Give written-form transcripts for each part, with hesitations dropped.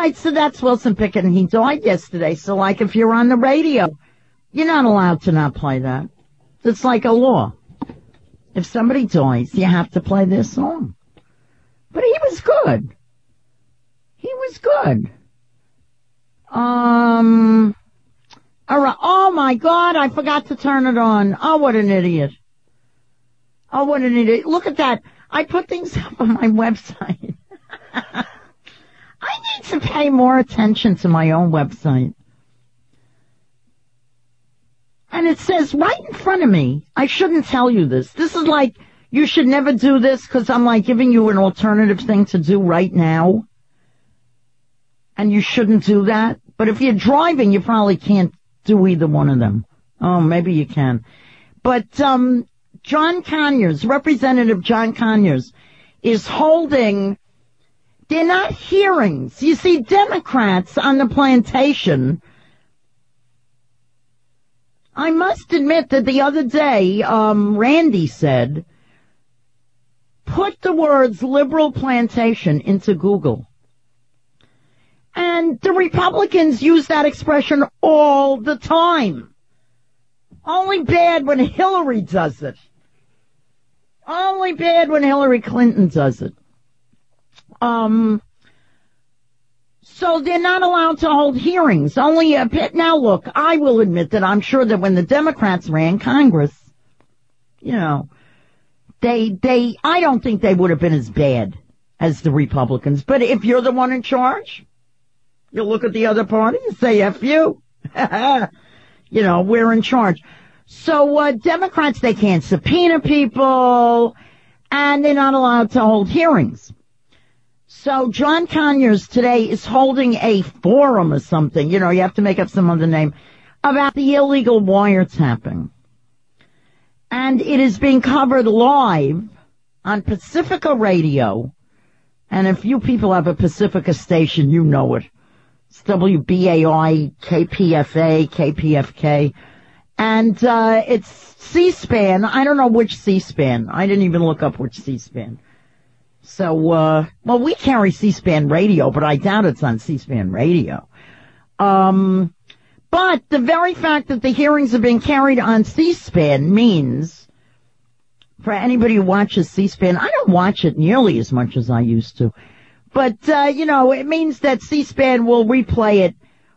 right, so that's Wilson Pickett, and he died yesterday. So, like, if you're on the radio, you're not allowed to not play that. It's like a law. If somebody dies, you have to play their song. But he was good. He was good. All right. Oh, my God, I forgot to turn it on. Oh, what an idiot. Oh, what an idiot. Look at that. I put things up on my website. I need to pay more attention to my own website. And it says right in front of me, I shouldn't tell you this. This is like, you should never do this because I'm like giving you an alternative thing to do right now. And you shouldn't do that. But if you're driving, you probably can't do either one of them. Oh, maybe you can. But, John Conyers, Representative John Conyers, is holding, they're not hearings. You see, Democrats on the plantation, I must admit that the other day, Randy said, put the words liberal plantation into Google. And the Republicans use that expression all the time. Only bad when Hillary does it. Only bad when Hillary Clinton does it. So they're not allowed to hold hearings. Only a bit. Now look, I will admit that I'm sure that when the Democrats ran Congress, you know, I don't think they would have been as bad as the Republicans. But if you're the one in charge, you look at the other party and say, F you. You know, we're in charge. So, Democrats, they can't subpoena people, and they're not allowed to hold hearings. So, John Conyers today is holding a forum or something, you know, you have to make up some other name, about the illegal wiretapping. And it is being covered live on Pacifica Radio. And if you people have a Pacifica station, you know it. It's WBAI, KPFA, KPFK. And it's C-SPAN. I don't know which C-SPAN. I didn't even look up which C-SPAN. So, well, we carry C-SPAN radio, but I doubt it's on C-SPAN radio. But the very fact that the hearings are being carried on C-SPAN means, for anybody who watches C-SPAN, I don't watch it nearly as much as I used to. But, you know, it means that C-SPAN will replay it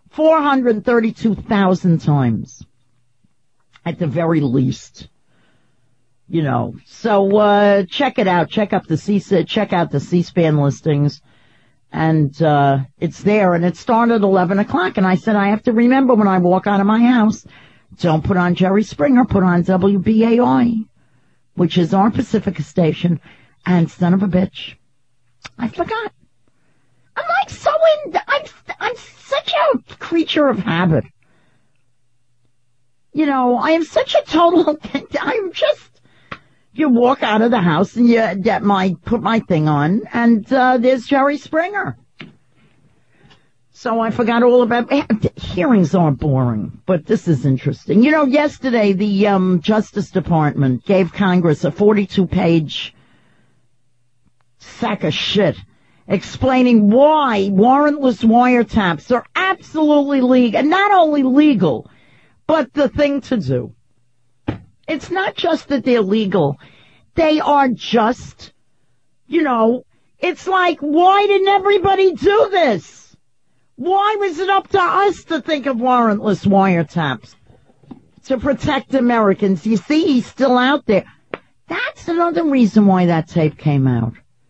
432,000 times. At the very least. You know. So, check it out. Check out the C-SPAN listings. And, it's there. And it started at 11 o'clock. And I said, I have to remember when I walk out of my house, don't put on Jerry Springer, put on WBAI, which is our Pacifica station. And son of a bitch, I forgot. I'm like I'm such a creature of habit. You know, I am such a total, you walk out of the house and you put my thing on and, there's Jerry Springer. So I forgot all about, hearings are boring, but this is interesting. You know, yesterday the, Justice Department gave Congress a 42-page sack of shit explaining why warrantless wiretaps are absolutely legal, and not only legal, but the thing to do. It's not just that they're legal. They are just, you know, it's like, why didn't everybody do this? Why was it up to us to think of warrantless wiretaps? To protect Americans. You see, he's still out there. That's another reason why that tape came out.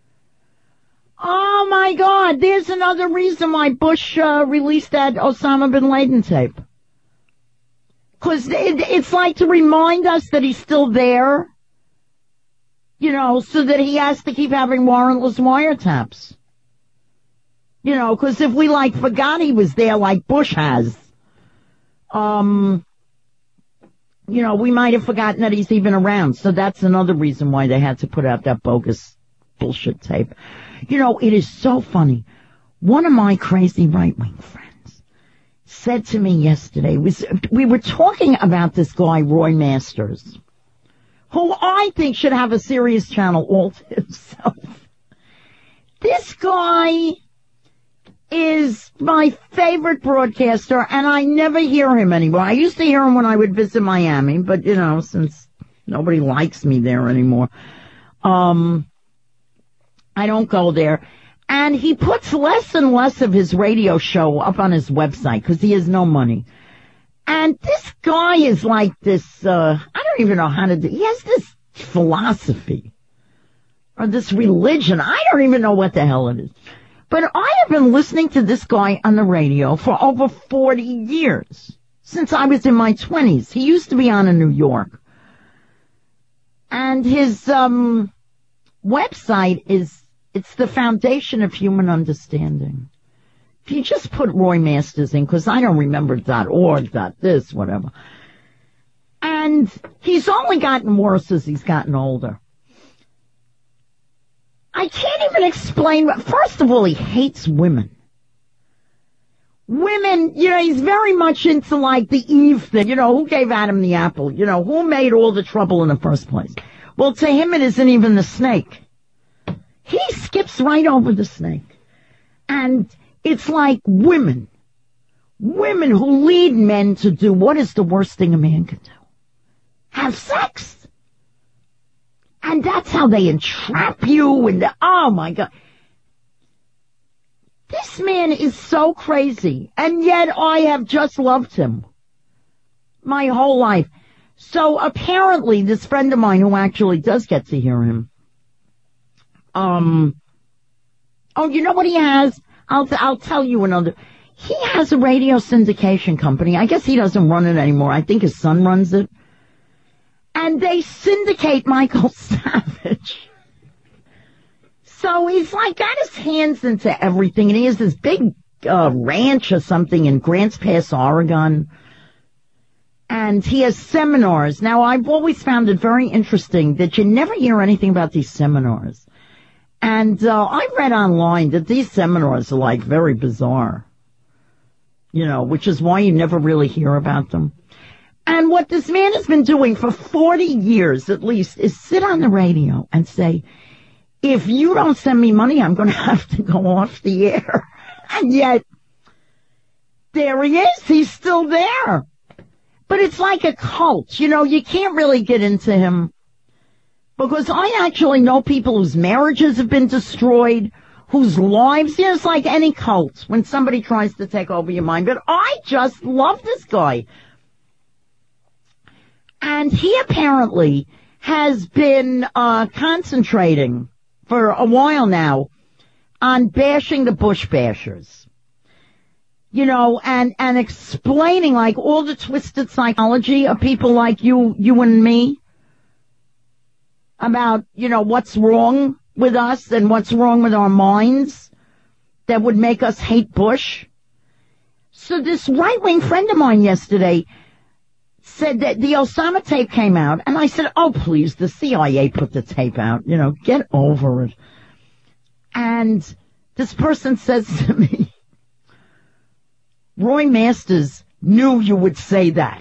Oh my God, there's another reason why Bush, released that Osama bin Laden tape. Cause it's like to remind us that he's still there, you know, so that he has to keep having warrantless wiretaps. You know, cause if we forgot he was there like Bush has, you know, we might have forgotten that he's even around. So that's another reason why they had to put out that bogus bullshit tape. You know, it is so funny. One of my crazy right-wing friends said to me yesterday, we were talking about this guy, Roy Masters, who I think should have a Sirius channel all to himself. This guy is my favorite broadcaster, and I never hear him anymore. I used to hear him when I would visit Miami, but, since nobody likes me there anymore, I don't go there. And he puts less and less of his radio show up on his website because he has no money. And this guy is like this, I don't even know how to do, he has this philosophy or this religion. I don't even know what the hell it is. But I have been listening to this guy on the radio for over 40 years, since I was in my 20s. He used to be on in New York. And his website it's the Foundation of Human Understanding. If you just put Roy Masters in, because I don't remember .org, .this, whatever. And he's only gotten worse as he's gotten older. I can't even explain. First of all, he hates women. Women, he's very much into like the Eve thing. Who gave Adam the apple? Who made all the trouble in the first place? Well, to him, it isn't even the snake. He skips right over the snake. And it's like women who lead men to do what is the worst thing a man can do? Have sex. And that's how they entrap you and oh my God. This man is so crazy, and yet I have just loved him my whole life. So apparently this friend of mine who actually does get to hear him, you know what he has? I'll tell you another. He has a radio syndication company. I guess he doesn't run it anymore. I think his son runs it. And they syndicate Michael Savage. So he's like got his hands into everything. And he has this big ranch or something in Grants Pass, Oregon. And he has seminars. Now, I've always found it very interesting that you never hear anything about these seminars. And I read online that these seminars are like very bizarre. Which is why you never really hear about them. And what this man has been doing for 40 years at least is sit on the radio and say, if you don't send me money, I'm going to have to go off the air. And yet, there he is. He's still there. But it's like a cult. You can't really get into him. Because I actually know people whose marriages have been destroyed, whose lives, it's like any cult when somebody tries to take over your mind. But I just love this guy. And he apparently has been concentrating for a while now on bashing the Bush bashers. And explaining like all the twisted psychology of people like you and me about, what's wrong with us and what's wrong with our minds that would make us hate Bush. So this right-wing friend of mine yesterday said that the Osama tape came out, and I said, oh, please, the CIA put the tape out. Get over it. And this person says to me, Roy Masters knew you would say that.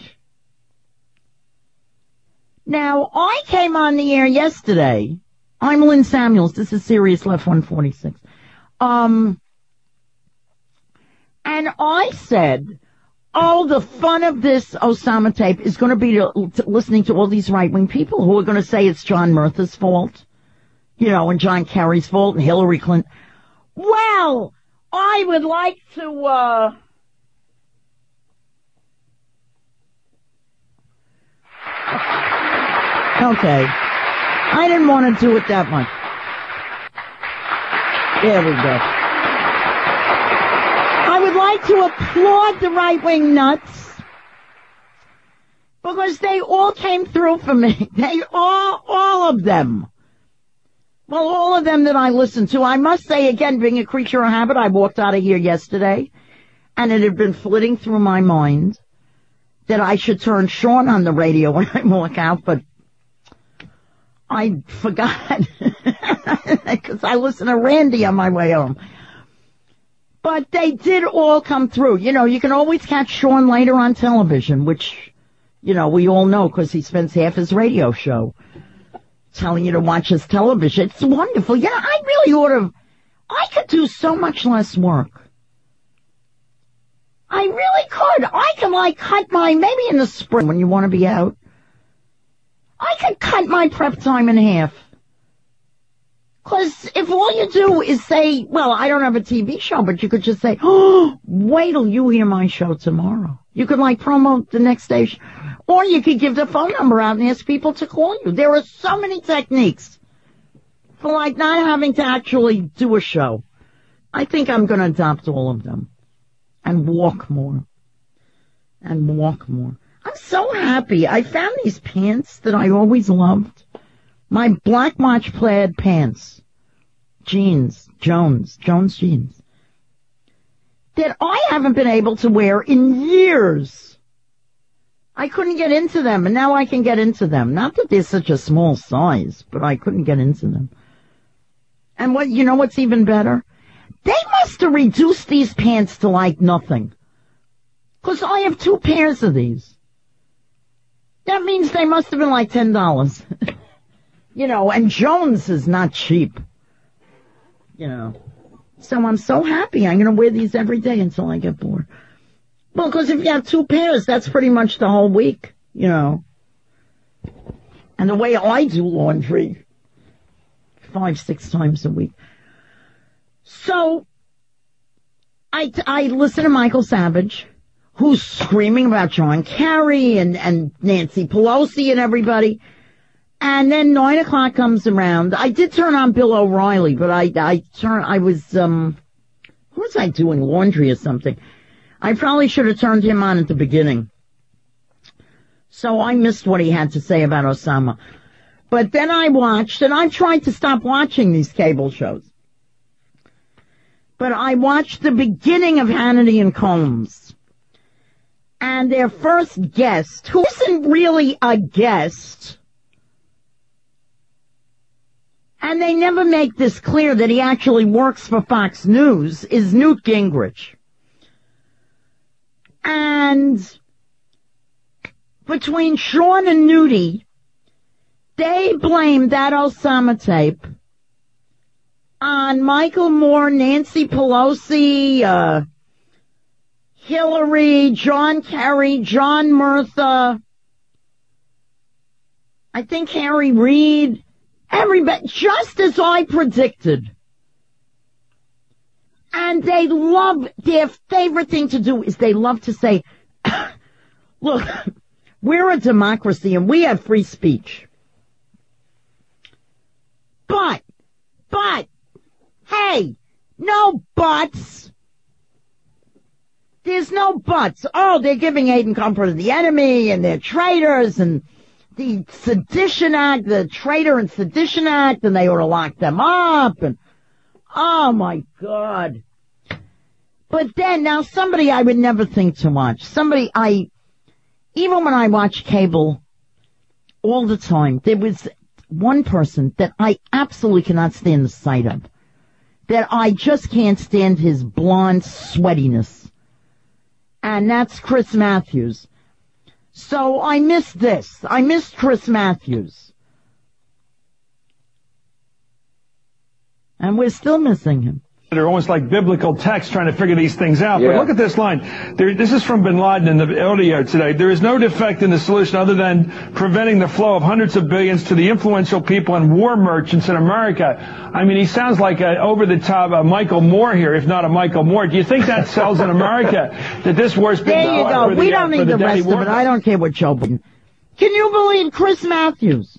Now, I came on the air yesterday. I'm Lynn Samuels. This is Sirius Left 146. And I said, oh, the fun of this Osama tape is going to be listening to all these right-wing people who are going to say it's John Murtha's fault, and John Kerry's fault and Hillary Clinton. Well, I would like to, okay. I didn't want to do it that much. There we go. I would like to applaud the right-wing nuts because they all came through for me. They all of them. Well, all of them that I listened to. I must say again, being a creature of habit, I walked out of here yesterday and it had been flitting through my mind that I should turn Sean on the radio when I walk out, but I forgot because I listened to Randy on my way home. But they did all come through. You can always catch Sean later on television, which, we all know because he spends half his radio show telling you to watch his television. It's wonderful. I really I could do so much less work I really could. I can cut maybe in the spring when you want to be out. I could cut my prep time in half. 'Cause if all you do is say, well, I don't have a TV show, but you could just say, oh, wait till you hear my show tomorrow. You could promote the next station. Or you could give the phone number out and ask people to call you. There are so many techniques for not having to actually do a show. I think I'm going to adopt all of them and walk more. I'm so happy. I found these pants that I always loved. My black March plaid pants. Jeans. Jones jeans. That I haven't been able to wear in years. I couldn't get into them, and now I can get into them. Not that they're such a small size, but I couldn't get into them. And what's even better? They must have reduced these pants to nothing. 'Cause I have 2 pairs of these. That means they must have been $10. And Jones is not cheap. So I'm so happy. I'm going to wear these every day until I get bored. Well, 'cause if you have 2 pairs, that's pretty much the whole week, And the way I do laundry, 5-6 times a week. So, I listen to Michael Savage, who's screaming about John Kerry and Nancy Pelosi and everybody. And then 9 o'clock comes around. I did turn on Bill O'Reilly, but who was I doing? Laundry or something. I probably should have turned him on at the beginning. So I missed what he had to say about Osama. But then I watched, and I tried to stop watching these cable shows. But I watched the beginning of Hannity and Combs. And their first guest, who isn't really a guest, and they never make this clear that he actually works for Fox News, is Newt Gingrich. And between Sean and Newty, they blamed that Osama tape on Michael Moore, Nancy Pelosi, Hillary, John Kerry, John Murtha, I think Harry Reid, everybody, just as I predicted. And their favorite thing to do is they love to say, look, we're a democracy and we have free speech. But, hey, no buts. There's no buts. Oh, they're giving aid and comfort to the enemy and they're traitors and the Sedition Act, the Traitor and Sedition Act, and they ought to lock them up and, oh my God. But then, now somebody I would never think to watch. Even when I watch cable all the time, there was one person that I absolutely cannot stand the sight of. That I just can't stand his blonde sweatiness. And that's Chris Matthews. So I missed this. I missed Chris Matthews. And we're still missing him. They're almost like biblical text trying to figure these things out. Yeah. But look at this line. This is from bin Laden in the audio today. There is no defect in the solution other than preventing the flow of hundreds of billions to the influential people and war merchants in America. I mean, he sounds like an over-the-top Michael Moore here, if not a Michael Moore. Do you think that sells in America, that this war's been... There you go. We don't need the rest of it. I don't care what Joe Biden... Can you believe Chris Matthews?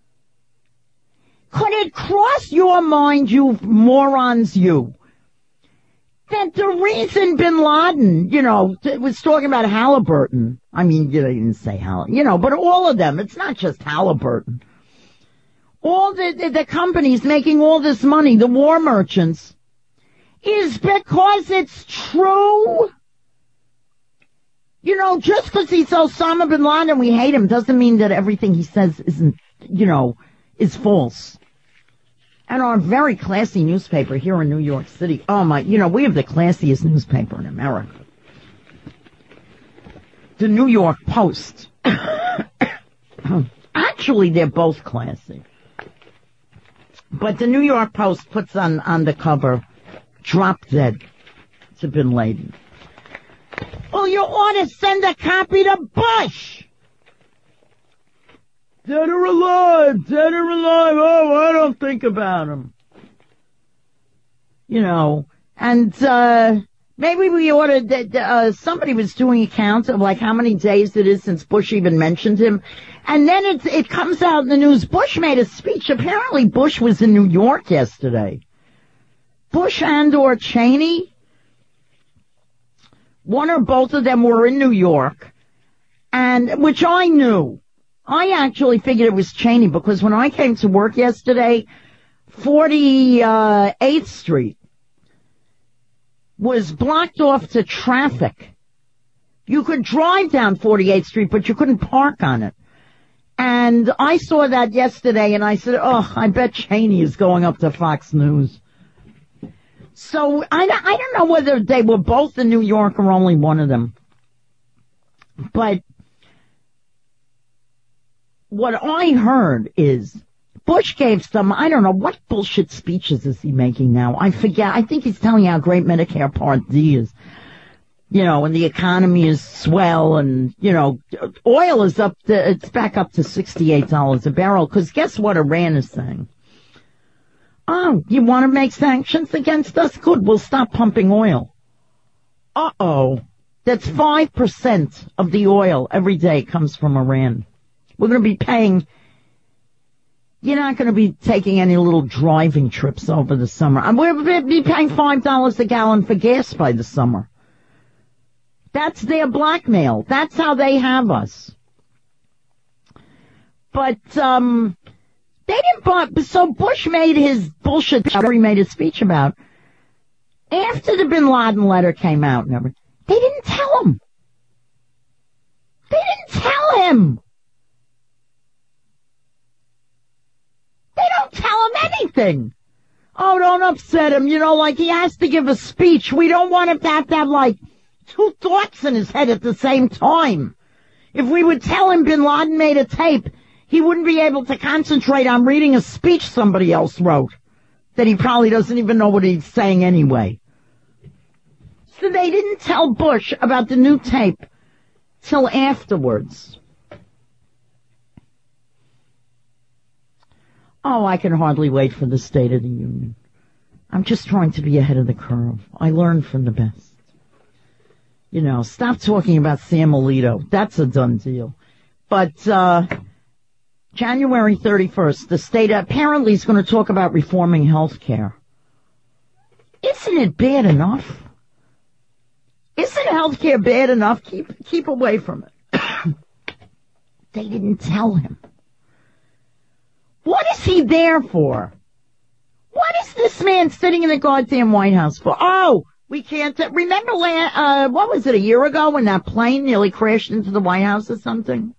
Could it cross your mind, you morons, that the reason bin Laden, was talking about Halliburton. I mean, they didn't say Halliburton, but all of them. It's not just Halliburton. All the companies making all this money, the war merchants, is because it's true. Just because he's Osama bin Laden, we hate him, doesn't mean that everything he says isn't, is false. And our very classy newspaper here in New York City. Oh my, we have the classiest newspaper in America. The New York Post. Actually, they're both classy. But the New York Post puts on the cover, drop dead to bin Laden. you ought to send a copy to Bush. Dead or alive, dead or alive. Oh, I don't think about him. You know, and maybe we ought to, somebody was doing a count of like how many days it is since Bush even mentioned him. And then it comes out in the news, Bush made a speech. Apparently Bush was in New York yesterday. Bush and/or Cheney, one or both of them were in New York, and which I knew. I actually figured it was Cheney because when I came to work yesterday, 48th Street was blocked off to traffic. You could drive down 48th Street, but you couldn't park on it. And I saw that yesterday, and I said, oh, I bet Cheney is going up to Fox News. So I don't know whether they were both in New York or only one of them. But what I heard is Bush gave some, I don't know, what bullshit speeches is he making now? I forget. I think he's telling you how great Medicare Part D is. You know, and the economy is swell and, you know, oil is it's back up to $68 a barrel. Cause guess what Iran is saying? Oh, you want to make sanctions against us? Good. We'll stop pumping oil. Uh-oh. That's 5% of the oil every day comes from Iran. We're going to be paying, you're not going to be taking any little driving trips over the summer. We'll be paying $5 a gallon for gas by the summer. That's their blackmail. That's how they have us. But, they didn't, so Bush made his bullshit, he made his speech about, after the Bin Laden letter came out and everything, they didn't tell him. They didn't tell him. They don't tell him anything. Oh, don't upset him. You know, like he has to give a speech. We don't want him to have like two thoughts in his head at the same time. If we would tell him Bin Laden made a tape, he wouldn't be able to concentrate on reading a speech somebody else wrote that he probably doesn't even know what he's saying anyway. So they didn't tell Bush about the new tape till afterwards. Oh, I can hardly wait for the State of the Union. I'm just trying to be ahead of the curve. I learn from the best. You know, stop talking about Sam Alito. That's a done deal. But, January 31st, the state apparently is going to talk about reforming health care. Isn't it bad enough? Isn't health care bad enough? Keep away from it. They didn't tell him. What is he there for? What is this man sitting in the goddamn White House for? Oh, we can't, remember what was it, a year ago when that plane nearly crashed into the White House or something?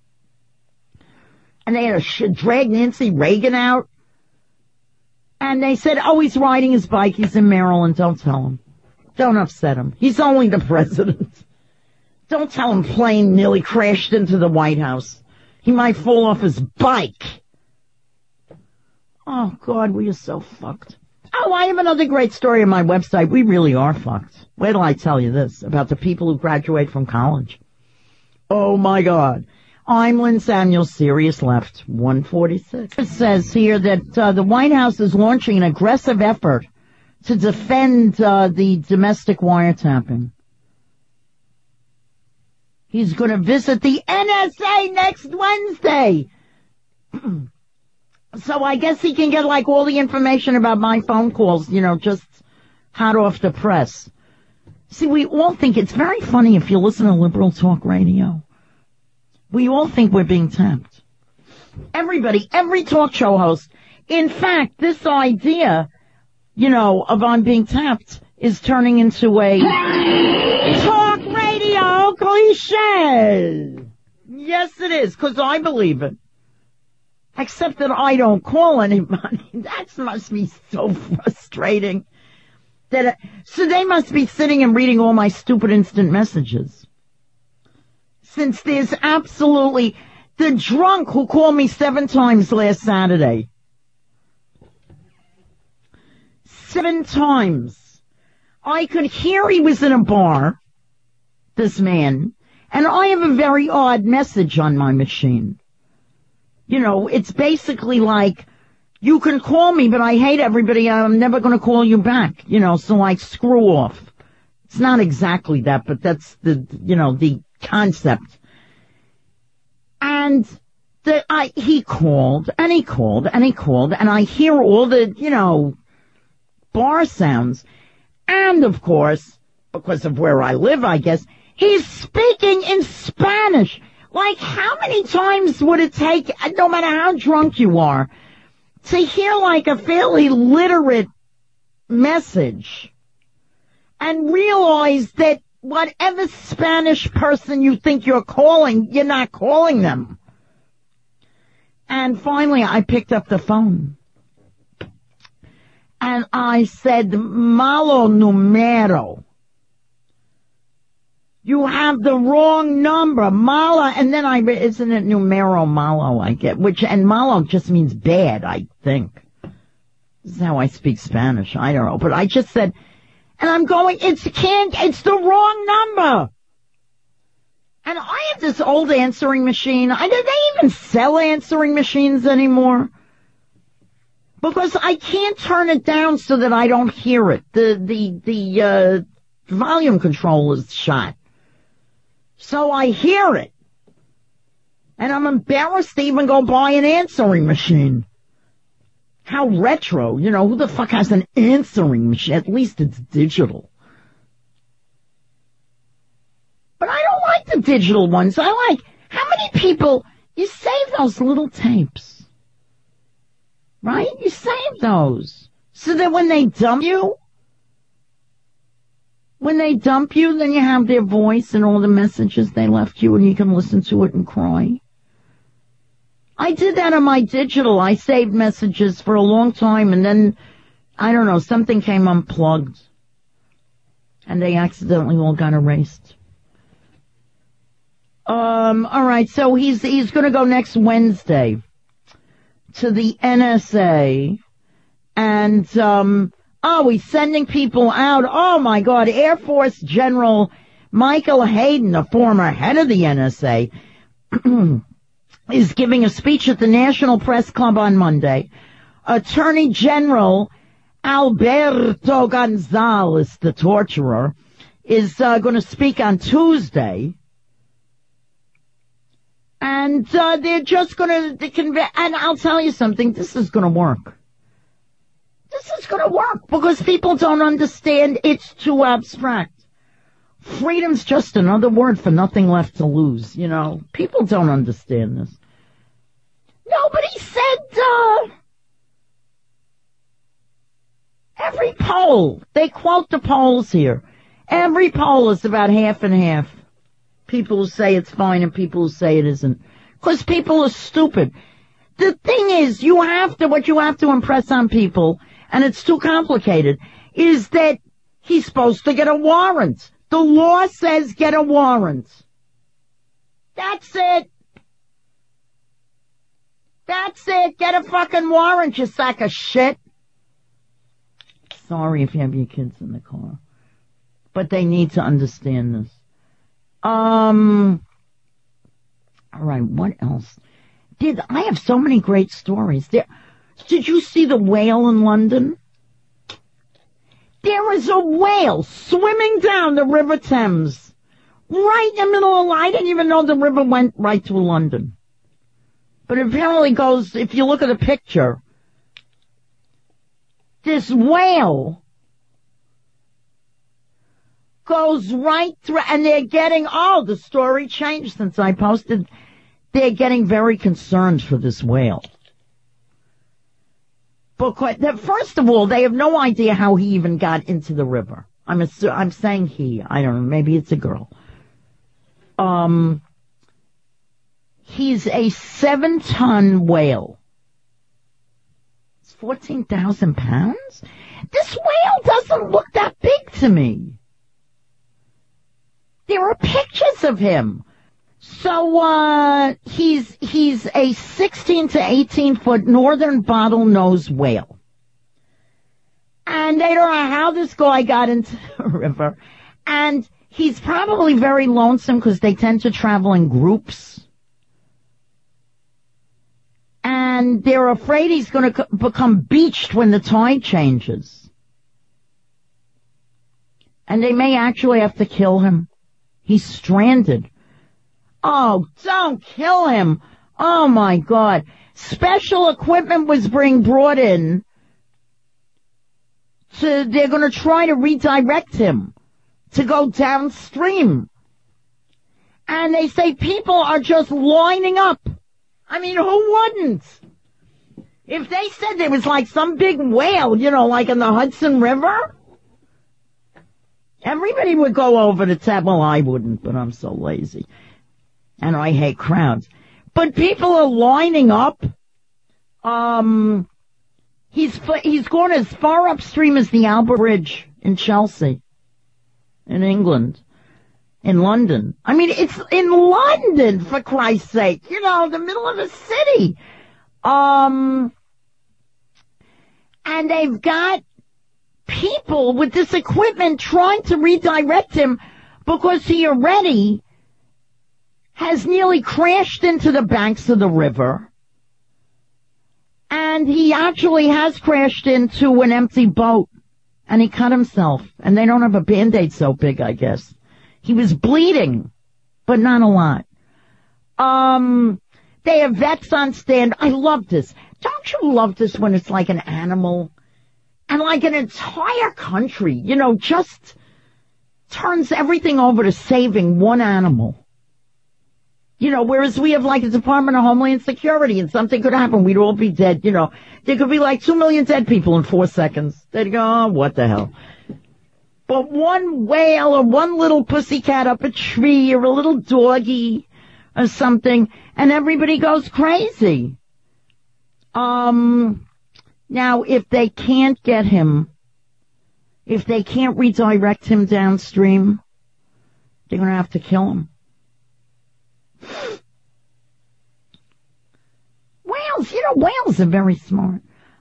And they had to drag Nancy Reagan out. And they said, oh, he's riding his bike. He's in Maryland. Don't tell him. Don't upset him. He's only the president. Don't tell him plane nearly crashed into the White House. He might fall off his bike. Oh, God, we are so fucked. Oh, I have another great story on my website. We really are fucked. Wait till I tell you this about the people who graduate from college. Oh, my God. I'm Lynn Samuel, Sirius Left, 146. It says here that the White House is launching an aggressive effort to defend the domestic wiretapping. He's going to visit the NSA next Wednesday. So I guess he can get like all the information about my phone calls, you know, just hot off the press. See, we all think it's very funny if you listen to liberal talk radio. We all think we're being tapped. Everybody, every talk show host. In fact, this idea, you know, of I'm being tapped is turning into a talk radio cliche. Yes, it is, because I believe it. Except that I don't call anybody. That must be so frustrating. So they must be sitting and reading all my stupid instant messages. Since there's absolutely the drunk who called me 7 times last Saturday. 7 times. I could hear he was in a bar. this man, and I have a very odd message on my machine. You know, it's basically like, you can call me, but I hate everybody. I'm never going to call you back. You know, so like, screw off. It's not exactly that, but that's the concept. And he called, and he called, and he called, and I hear all the, bar sounds. And of course, because of where I live, I guess, he's speaking in Spanish. Like, how many times would it take, no matter how drunk you are, to hear like a fairly literate message and realize that whatever Spanish person you think you're calling, you're not calling them. And finally, I picked up the phone. And I said, malo numero. You have the wrong number, mala, and then isn't it numero malo, I get, and malo just means bad, I think. This is how I speak Spanish, I don't know, but I just said, and I'm going, it's the wrong number. And I have this old answering machine. Do they even sell answering machines anymore? Because I can't turn it down so that I don't hear it. The volume control is shot. So I hear it. And I'm embarrassed to even go buy an answering machine. How retro, who the fuck has an answering machine? At least it's digital. But I don't like the digital ones. I like, how many people, you save those little tapes, right? You save those. So that when they dump you, then you have their voice and all the messages they left you and you can listen to it and cry. I did that on my digital. I saved messages for a long time and then, I don't know, something came unplugged. And they accidentally all got erased. Alright, so he's gonna go next Wednesday to the NSA and, he's sending people out. Oh my God, Air Force General Michael Hayden, the former head of the NSA, is giving a speech at the National Press Club on Monday. Attorney General Alberto Gonzales, the torturer, is going to speak on Tuesday. And they're just going to convey, and I'll tell you something, this is going to work. This is going to work because people don't understand. It's too abstract. Freedom's just another word for nothing left to lose, People don't understand this. Nobody said, every poll, they quote the polls here. Every poll is about half and half. People who say it's fine and people who say it isn't. Because people are stupid. The thing is, what you have to impress on people, and it's too complicated, is that he's supposed to get a warrant. The law says get a warrant. That's it. That's it. Get a fucking warrant, you sack of shit. Sorry if you have your kids in the car. But they need to understand this. All right, what else? I have so many great stories. Did you see the whale in London? There was a whale swimming down the River Thames. Right in the middle of I didn't even know the river went right to London. But it apparently goes, if you look at the picture, this whale goes right through, and they're getting, the story changed since I posted. They're getting very concerned for this whale. Because, first of all, they have no idea how he even got into the river. I'm saying he, I don't know, maybe it's a girl. He's a 7-ton whale. It's 14,000 pounds? This whale doesn't look that big to me. There are pictures of him. So, he's a 16 to 18 foot northern bottlenose whale. And they don't know how this guy got into the river. And He's probably very lonesome because they tend to travel in groups. And they're afraid he's going to become beached when the tide changes. And they may actually have to kill him. He's stranded. Oh, don't kill him. Oh, my God. Special equipment was being brought in. They're going to try to redirect him to go downstream. And they say people are just lining up. I mean, who wouldn't? If they said there was like some big whale, like in the Hudson River, everybody would go over to tap. Well, I wouldn't, but I'm so lazy. And I hate crowds. But people are lining up. He's gone as far upstream as the Albert Bridge in Chelsea, in England, in London. I mean, it's in London, for Christ's sake. The middle of a city. And they've got people with this equipment trying to redirect him because he already has nearly crashed into the banks of the river. And he actually has crashed into an empty boat. And he cut himself. And they don't have a Band-Aid so big, I guess. He was bleeding, but not a lot. They have vets on stand. I love this. Don't you love this when it's like an animal? And like an entire country, just turns everything over to saving one animal. Whereas we have like a Department of Homeland Security and something could happen, we'd all be dead, There could be like 2 million dead people in 4 seconds. They'd go, oh, what the hell. But one whale or one little pussycat up a tree or a little doggy or something, and everybody goes crazy. Now, if they can't get him, if they can't redirect him downstream, they're going to have to kill him. Whales are very smart.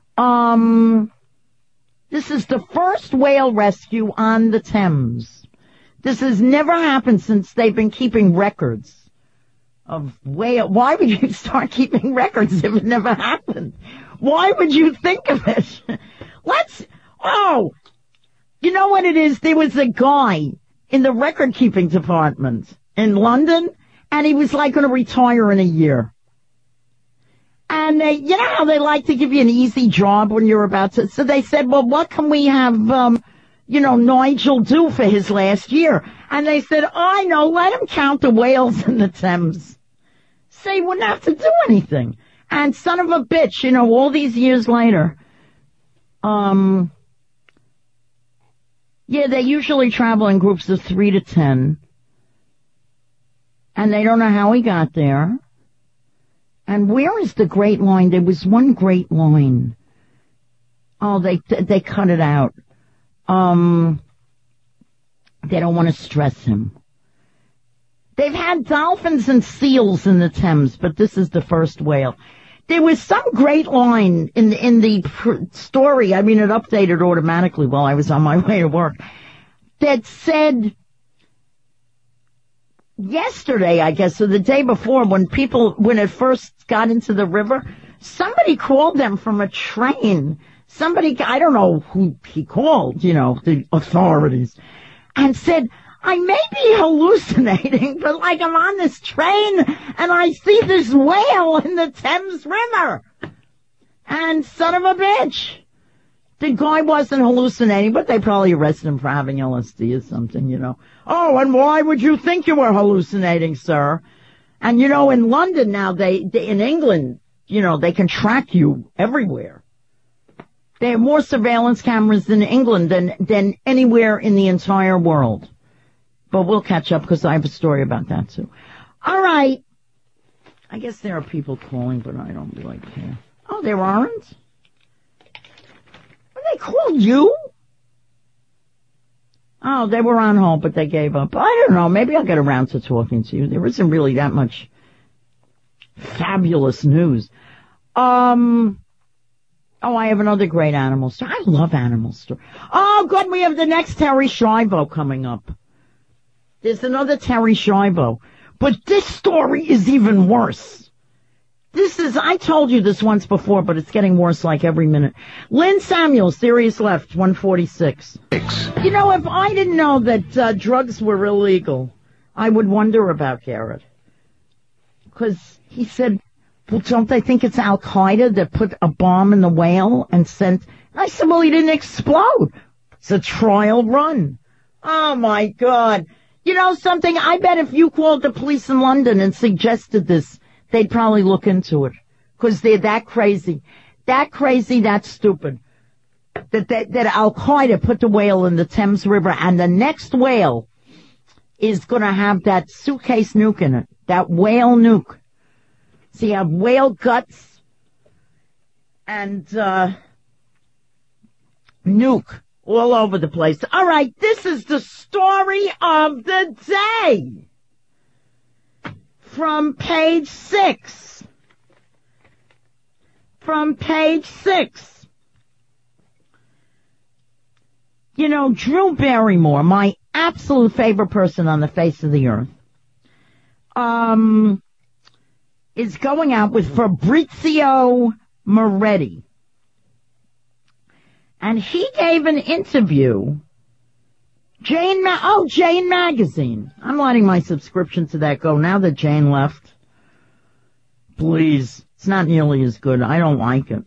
This is the first whale rescue on the Thames. This has never happened since they've been keeping records of whale. Why would you start keeping records if it never happened? Why would you think of it? You know what it is? There was a guy in the record-keeping department in London, and he was like going to retire in a year. And you know how they like to give you an easy job when you're about to, so they said, well, what can we have, Nigel do for his last year? And they said, I know, let him count the whales in the Thames. So he wouldn't have to do anything. And son of a bitch, all these years later, they usually travel in groups of 3 to 10. And they don't know how he got there. And where is the Great Line? There was one Great Line. Oh, they cut it out. They don't want to stress him. They've had dolphins and seals in the Thames, but this is the first whale. There was some Great Line in the story. I mean, it updated automatically while I was on my way to work. That said, yesterday, I guess, or the day before, when it first got into the river, somebody called them from a train. Somebody, I don't know who he called, the authorities, and said, I may be hallucinating, but like I'm on this train and I see this whale in the Thames River. And son of a bitch. The guy wasn't hallucinating, but they probably arrested him for having LSD or something, Oh, and why would you think you were hallucinating, sir? And in London now, they in England, they can track you everywhere. They have more surveillance cameras in England than anywhere in the entire world. But we'll catch up because I have a story about that too. All right. I guess there are people calling, but I don't really care. Oh, there aren't? They called you? Oh, they were on hold, but they gave up. I don't know. Maybe I'll get around to talking to you. There isn't really that much fabulous news. Oh, I have another great animal story. I love animal stories. Oh, good. We have the next Terry Schiavo coming up. There's another Terry Schiavo. But this story is even worse. I told you this once before, but it's getting worse like every minute. Lynn Samuels, Sirius Left, 146. You know, if I didn't know that drugs were illegal, I would wonder about Garrett. Because he said, well, don't they think it's Al-Qaeda that put a bomb in the whale and sent... I said, well, he didn't explode. It's a trial run. Oh, my God. You know something? I bet if you called the police in London and suggested this, they'd probably look into it. Because they're that crazy. That stupid. That Al-Qaeda put the whale in the Thames River, and the next whale is going to have that suitcase nuke in it. That whale nuke. So you have whale guts and nuke all over the place. All right, this is the story of the day from page 6. From page 6. You know, Drew Barrymore, my absolute favorite person on the face of the earth, is going out with Fabrizio Moretti. And he gave an interview, Jane Magazine. I'm letting my subscription to that go now that Jane left. Please. It's not nearly as good. I don't like it.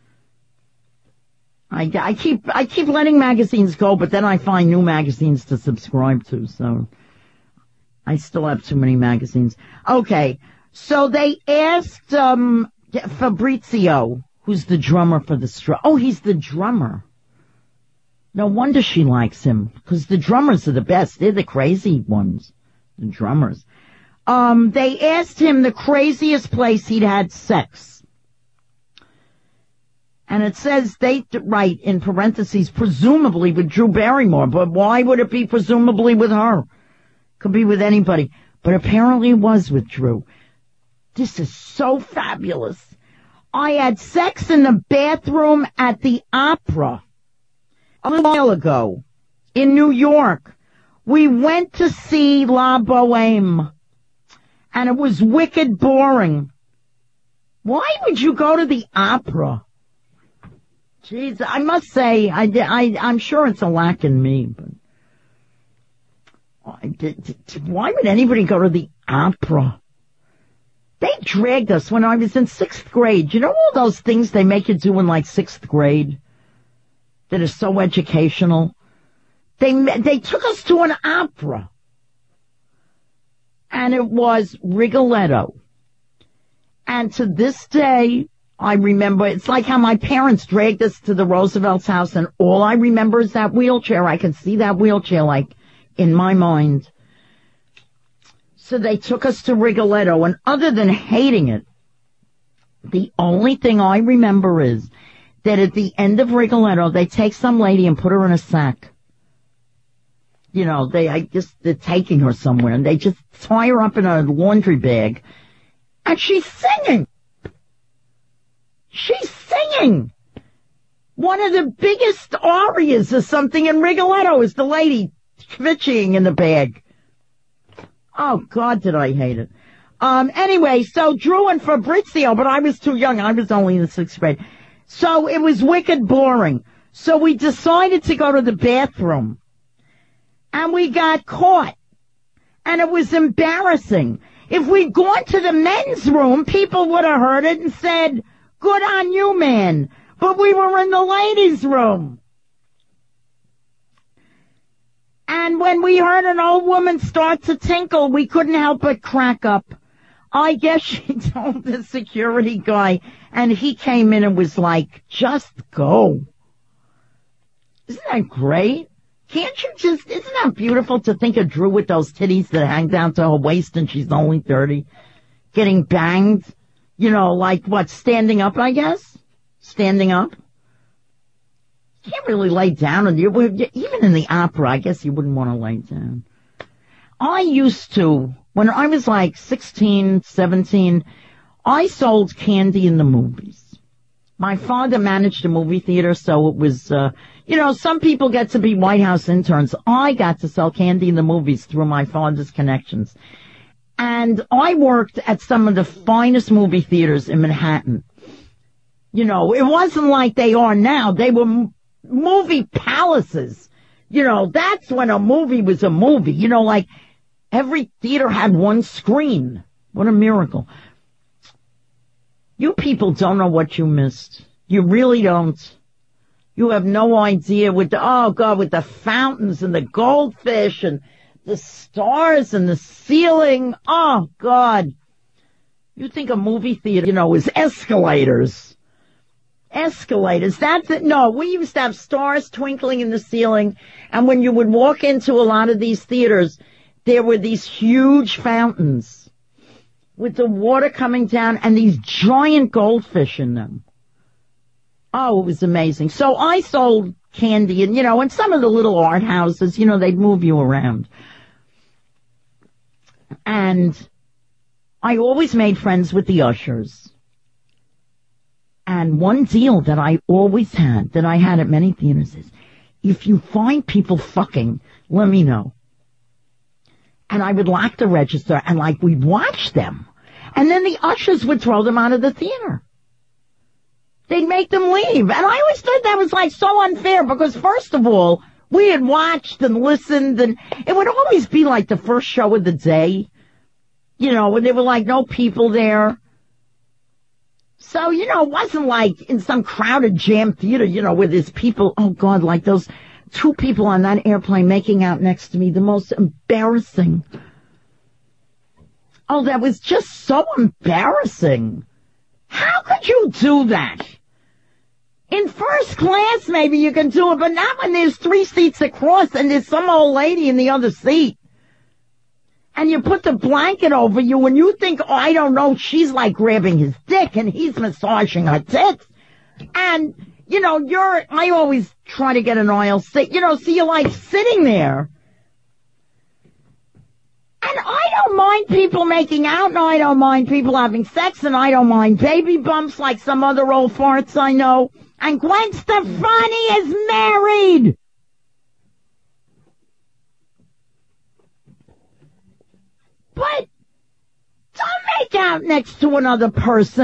I keep letting magazines go, but then I find new magazines to subscribe to, so I still have too many magazines. Okay. So they asked, Fabrizio, who's the drummer for the Strokes. Oh, he's the drummer. No wonder she likes him, because the drummers are the best. They're the crazy ones, the drummers. They asked him the craziest place he'd had sex. And it says they write in parentheses, presumably with Drew Barrymore, but why would it be presumably with her? Could be with anybody. But apparently it was with Drew. This is so fabulous. I had sex in the bathroom at the opera a while ago in New York. We went to see La Boheme, and it was wicked boring. Why would you go to the opera? Jeez, I must say, I'm sure it's a lack in me, but why would anybody go to the opera? They dragged us when I was in 6th grade. You know all those things they make you do in like 6th grade that are so educational? They took us to an opera. And it was Rigoletto. And to this day, I remember, it's like how my parents dragged us to the Roosevelt's house, and all I remember is that wheelchair. I can see that wheelchair, like, in my mind. So they took us to Rigoletto, and other than hating it, the only thing I remember is that at the end of Rigoletto, they take some lady and put her in a sack. You know, they're taking her somewhere, and they just tie her up in a laundry bag, and she's singing. She's singing. One of the biggest arias or something in Rigoletto is the lady twitching in the bag. Oh, God, did I hate it. Anyway, so Drew and Fabrizio, but I was too young. I was only in the 6th grade. So it was wicked boring. So we decided to go to the bathroom. And we got caught. And it was embarrassing. If we'd gone to the men's room, people would have heard it and said, good on you, man. But we were in the ladies' room. And when we heard an old woman start to tinkle, we couldn't help but crack up. I guess she told the security guy, and he came in and was like, just go. Isn't that great? Can't you just, isn't that beautiful to think of Drew with those titties that hang down to her waist and she's only 30? Getting banged, you know, like what, standing up, I guess? Standing up? You can't really lay down, and even in the opera, I guess you wouldn't want to lay down. I used to, when I was like 16, 17, I sold candy in the movies. My father managed a movie theater, so it was, some people get to be White House interns. I got to sell candy in the movies through my father's connections. And I worked at some of the finest movie theaters in Manhattan. It wasn't like they are now. They were movie palaces. That's when a movie was a movie. Like every theater had one screen. What a miracle. You people don't know what you missed. You really don't. You have no idea with the fountains and the goldfish and the stars and the ceiling. Oh, God. You think a movie theater, is escalators. Escalators. That's it. No, we used to have stars twinkling in the ceiling. And when you would walk into a lot of these theaters, there were these huge fountains with the water coming down and these giant goldfish in them. Oh, it was amazing. So I sold candy and, in some of the little art houses, they'd move you around. And I always made friends with the ushers. And one deal that I always had, that I had at many theaters is, if you find people fucking, let me know. And I would lock the register and we'd watch them. And then the ushers would throw them out of the theater. They'd make them leave. And I always thought that was so unfair because first of all, we had watched and listened and it would always be the first show of the day. When there were no people there. So, it wasn't in some crowded jam theater, where there's people, oh God, those two people on that airplane making out next to me, the most embarrassing. Oh, that was just so embarrassing. How could you do that? In first class, maybe you can do it, but not when there's 3 seats across and there's some old lady in the other seat. And you put the blanket over you and you think, oh, I don't know, she's grabbing his dick and he's massaging her tits. And, I always try to get an aisle seat, so you're sitting there. And I don't mind people making out, and I don't mind people having sex, and I don't mind baby bumps like some other old farts I know. And Gwen Stefani is married! But don't make out next to another person.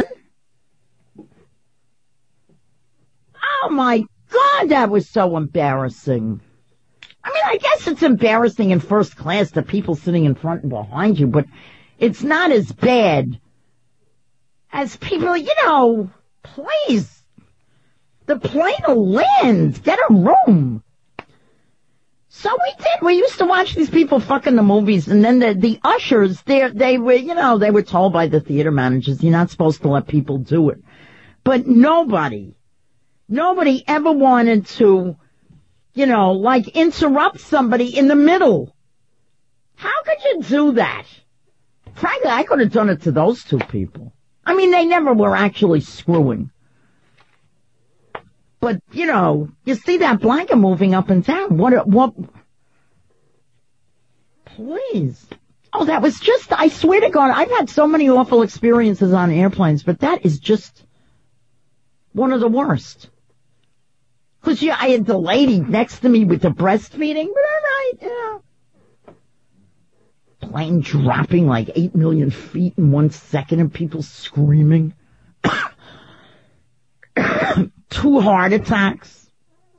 Oh my God, that was so embarrassing. I mean, I guess it's embarrassing in first class, the people sitting in front and behind you, but it's not as bad as people, please. The plane will land. Get a room. So we did. We used to watch these people fucking the movies, and then the ushers, they were told by the theater managers, you're not supposed to let people do it. But nobody ever wanted to, interrupt somebody in the middle. How could you do that? Frankly, I could have done it to those two people. I mean, they never were actually screwing. But, you see that blanket moving up and down. What? Please. Oh, that was just, I swear to God, I've had so many awful experiences on airplanes, but that is just one of the worst. Because, I had the lady next to me with the breastfeeding, but all right, Plane dropping 8 million feet in 1 second and people screaming. 2 heart attacks.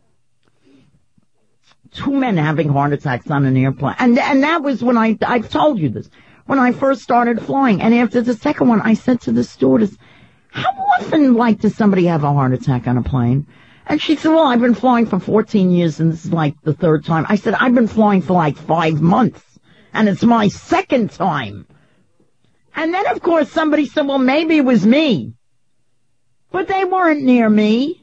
2 men having heart attacks on an airplane. And that was when I've told you this, when I first started flying. And after the second one, I said to the stewardess, how often, does somebody have a heart attack on a plane? And she said, well, I've been flying for 14 years and this is the 3rd time. I said, I've been flying for 5 months and it's my 2nd time. And then, of course, somebody said, well, maybe it was me. But they weren't near me.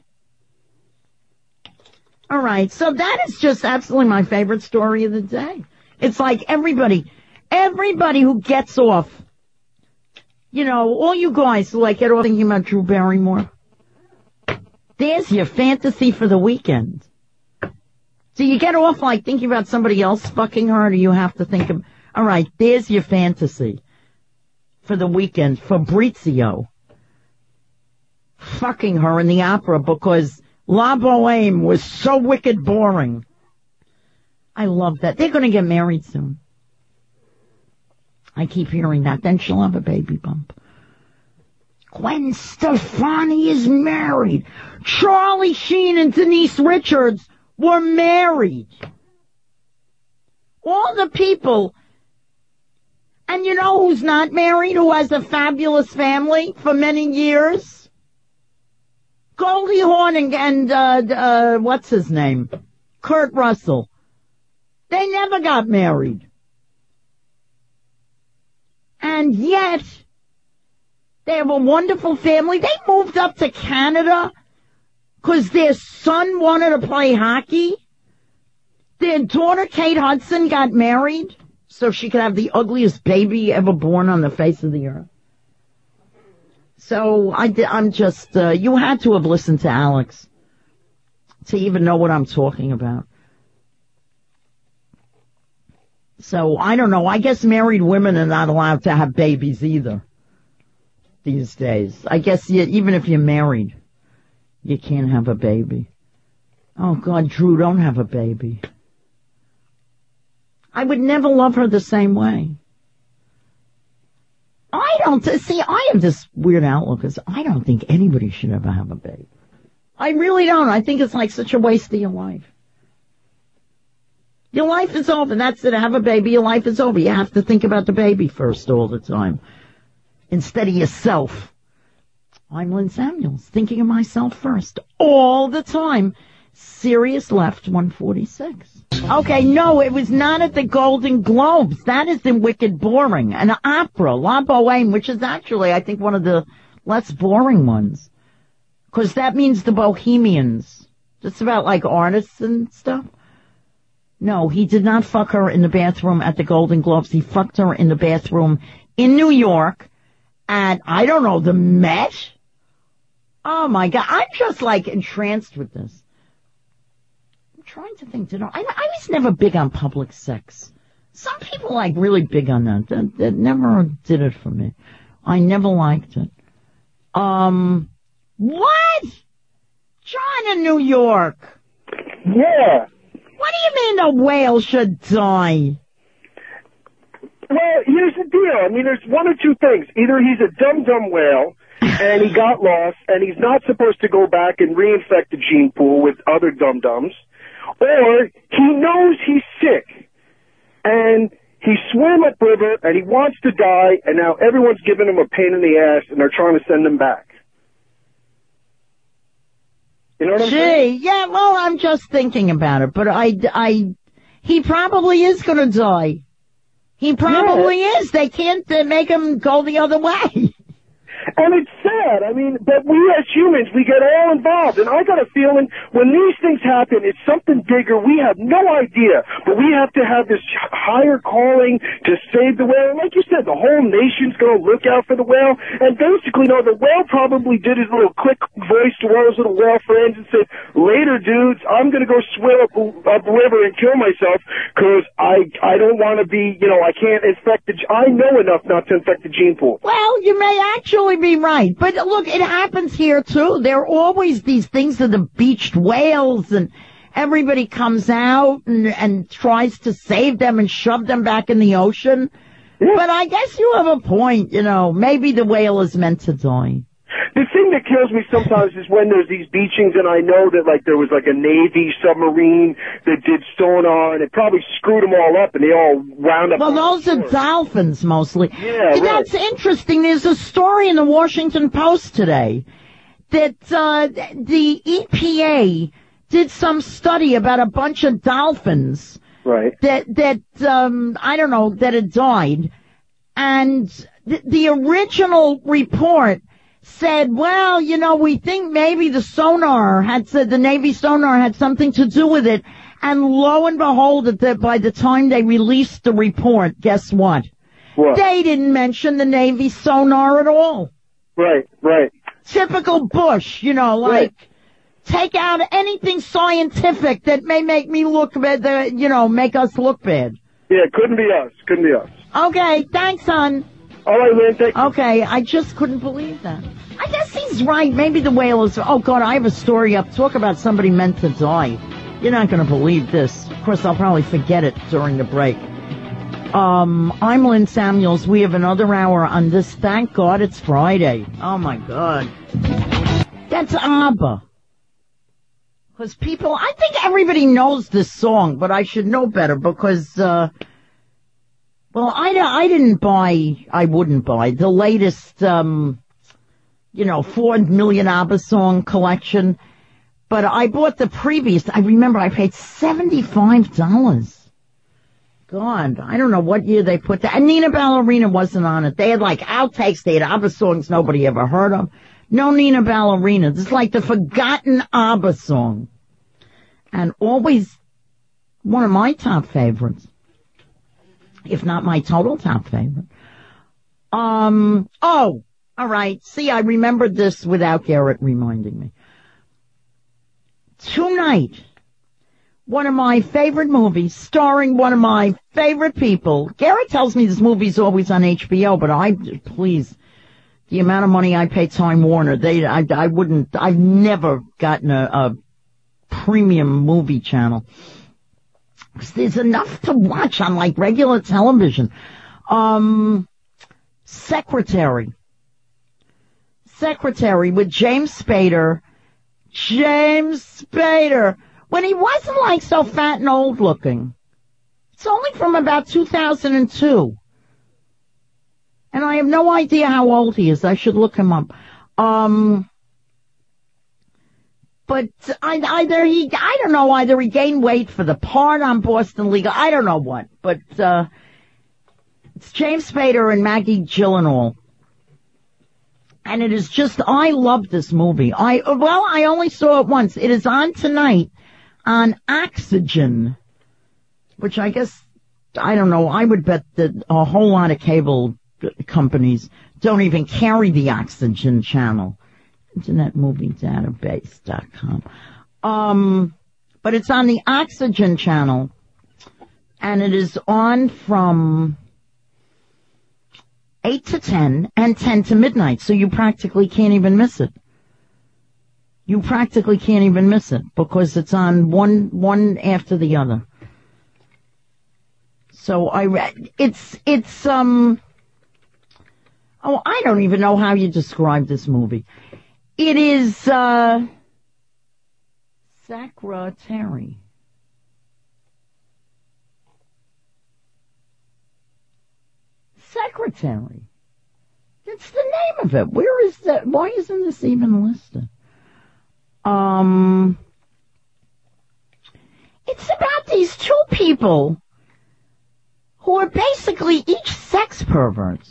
All right, so that is just absolutely my favorite story of the day. It's everybody who gets off, all you guys who get off thinking about Drew Barrymore, there's your fantasy for the weekend. Do you get off thinking about somebody else fucking her, or do you have to think of, all right, there's your fantasy for the weekend, Fabrizio. fucking her in the opera because La Boheme was so wicked boring. I love that. They're going to get married soon. I keep hearing that. Then she'll have a baby bump. Gwen Stefani is married. Charlie Sheen and Denise Richards were married. All the people. And you know who's not married, who has a fabulous family for many years? Goldie Hawn and what's his name? Kurt Russell. They never got married. And yet, they have a wonderful family. They moved up to Canada because their son wanted to play hockey. Their daughter, Kate Hudson, got married so she could have the ugliest baby ever born on the face of the earth. So I'm just, you had to have listened to Alex to even know what I'm talking about. So I don't know. I guess married women are not allowed to have babies either these days. I guess even if you're married, you can't have a baby. Oh, God, Drew, don't have a baby. I would never love her the same way. I have this weird outlook because I don't think anybody should ever have a baby. I really don't. I think it's like such a waste of your life. Your life is over. That's it. Have a baby. Your life is over. You have to think about the baby first all the time instead of yourself. I'm Lynn Samuels, thinking of myself first all the time. Sirius Left 146. Okay, no, it was not at the Golden Globes. That is in wicked boring. An opera, La Boheme, which is actually, I think, one of the less boring ones. Because that means the Bohemians. Just about like artists and stuff. No, he did not fuck her in the bathroom at the Golden Globes. He fucked her in the bathroom in New York at, I don't know, the Met? Oh my God, I'm just like entranced with this. I'm trying to think, I was never big on public sex. Some people like really big on that. That never did it for me. I never liked it. What? John in New York. Yeah. What do you mean the whale should die? Well, here's the deal. I mean, there's one or two things. Either he's a dumb whale, and he got lost, and he's not supposed to go back and reinfect the gene pool with other dum-dums, or he knows he's sick, and he swam upriver, and he wants to die, and now everyone's giving him a pain in the ass, and they're trying to send him back. You know what I'm saying? Yeah, well, I'm just thinking about it, but he probably is gonna die. He probably is. They can't make him go the other way. And it's sad. I mean, but we as humans, we get all involved. And I got a feeling when these things happen, it's something bigger. We have no idea. But we have to have this higher calling to save the whale. And like you said, the whole nation's going to look out for the whale. And basically, the whale probably did his little quick voice to all his little whale friends and said, later, dudes, I'm going to go swim up river and kill myself because I don't want to be, I can't infect I know enough not to infect the gene pool. Well, you may actually be right. But look, it happens here too. There are always these things of the beached whales and everybody comes out and tries to save them and shove them back in the ocean. Yeah. But I guess you have a point, maybe the whale is meant to die. The thing that kills me sometimes is when there's these beachings and I know that there was a Navy submarine that did sonar and it probably screwed them all up and they all wound up. Well, those are dolphins mostly. Yeah, that's interesting. There's a story in the Washington Post today that the EPA did some study about a bunch of dolphins. Right. That I don't know, that had died. And the original report said, well, we think maybe the Navy sonar had something to do with it. And lo and behold, that by the time they released the report, guess what? What? They didn't mention the Navy sonar at all. Right. Typical Bush, right. Take out anything scientific that may make me look bad, make us look bad. Yeah, couldn't be us. Okay, thanks, hon. All right, man. Thank you. Okay, I just couldn't believe that. I guess he's right. Maybe the whale is... Oh, God, I have a story up. Talk about somebody meant to die. You're not going to believe this. Of course, I'll probably forget it during the break. I'm Lynn Samuels. We have another hour on this. Thank God it's Friday. Oh, my God. That's ABBA. Because people... I think everybody knows this song, but I should know better because... Well, I wouldn't buy the latest, 4 million ABBA song collection, but I bought the previous. I remember I paid $75. God, I don't know what year they put that. And Nina Ballerina wasn't on it. They had like outtakes. They had ABBA songs nobody ever heard of. No Nina Ballerina. This is like the forgotten ABBA song. And always one of my top favorites. If not my total top favorite. All right. See, I remembered this without Garrett reminding me. Tonight, one of my favorite movies, starring one of my favorite people. Garrett tells me this movie's always on HBO, but the amount of money I pay Time Warner, I've never gotten a premium movie channel. There's enough to watch on like regular television. Secretary with James Spader. When he wasn't like so fat and old looking. It's only from about 2002. And I have no idea how old he is. I should look him up. But either he gained weight for the part on Boston Legal. I don't know what, but, it's James Spader and Maggie Gyllenhaal. And it is just, I love this movie. I only saw it once. It is on tonight on Oxygen, which I guess, I don't know, I would bet that a whole lot of cable companies don't even carry the Oxygen channel. InternetMovieDatabase.com. But it's on the Oxygen channel, and it is on from 8 to 10 and 10 to midnight, so you practically can't even miss it. Because it's on one after the other. So I don't even know how you describe this movie. It is, Secretary. That's the name of it. Where is that? Why isn't this even listed? It's about these two people who are basically each sex perverts.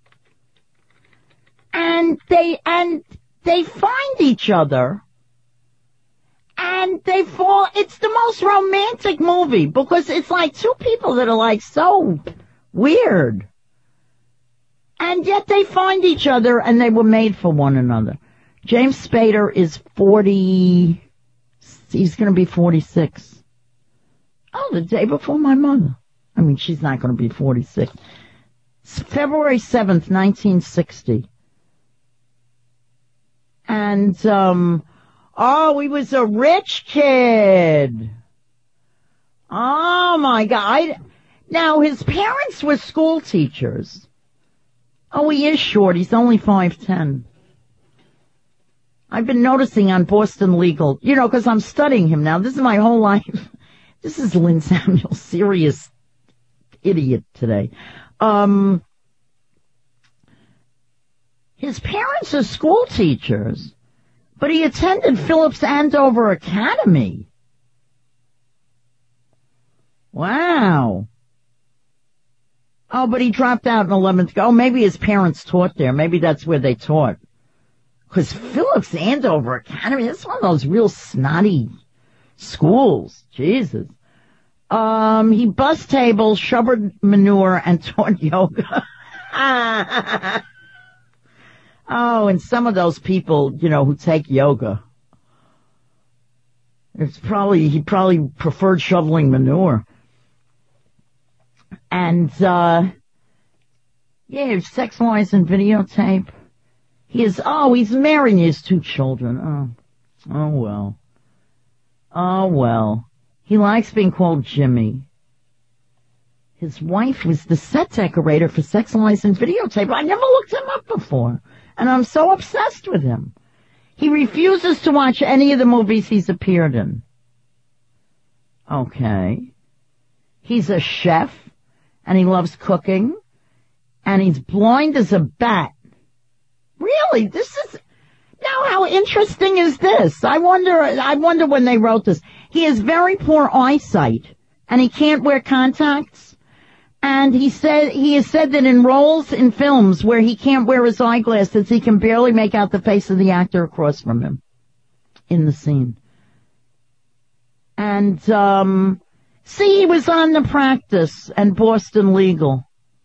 And they find each other, and they fall. It's the most romantic movie because it's like two people that are like so weird, and yet they find each other, and they were made for one another. James Spader is 40. He's going to be 46. Oh, the day before my mother. I mean, she's not going to be 46. It's February 7th, 1960. And, he was a rich kid. Oh my God. Now his parents were school teachers. Oh, he is short. He's only 5'10". I've been noticing on Boston Legal, because I'm studying him now. This is my whole life. This is Lynn Samuel, serious idiot today. His parents are school teachers, but he attended Phillips Andover Academy. Wow. Oh, but he dropped out in 11th grade. Oh, maybe his parents taught there. Maybe that's where they taught. Because Phillips Andover Academy, that's one of those real snotty schools. Jesus. He bussed tables, shoveled manure, and taught yoga. Oh, and some of those people, who take yoga. He probably preferred shoveling manure. And, Yeah, sex lies and videotape. He's married and he has 2 children. Oh well. Oh well. He likes being called Jimmy. His wife was the set decorator for Sex Lies and Videotape. I never looked him up before. And I'm so obsessed with him. He refuses to watch any of the movies he's appeared in. Okay. He's a chef, and he loves cooking, and he's blind as a bat. Really? Now how interesting is this? I wonder when they wrote this. He has very poor eyesight, and he can't wear contacts. And he has said that in roles in films where he can't wear his eyeglasses, he can barely make out the face of the actor across from him in the scene. And, he was on The Practice and Boston Legal.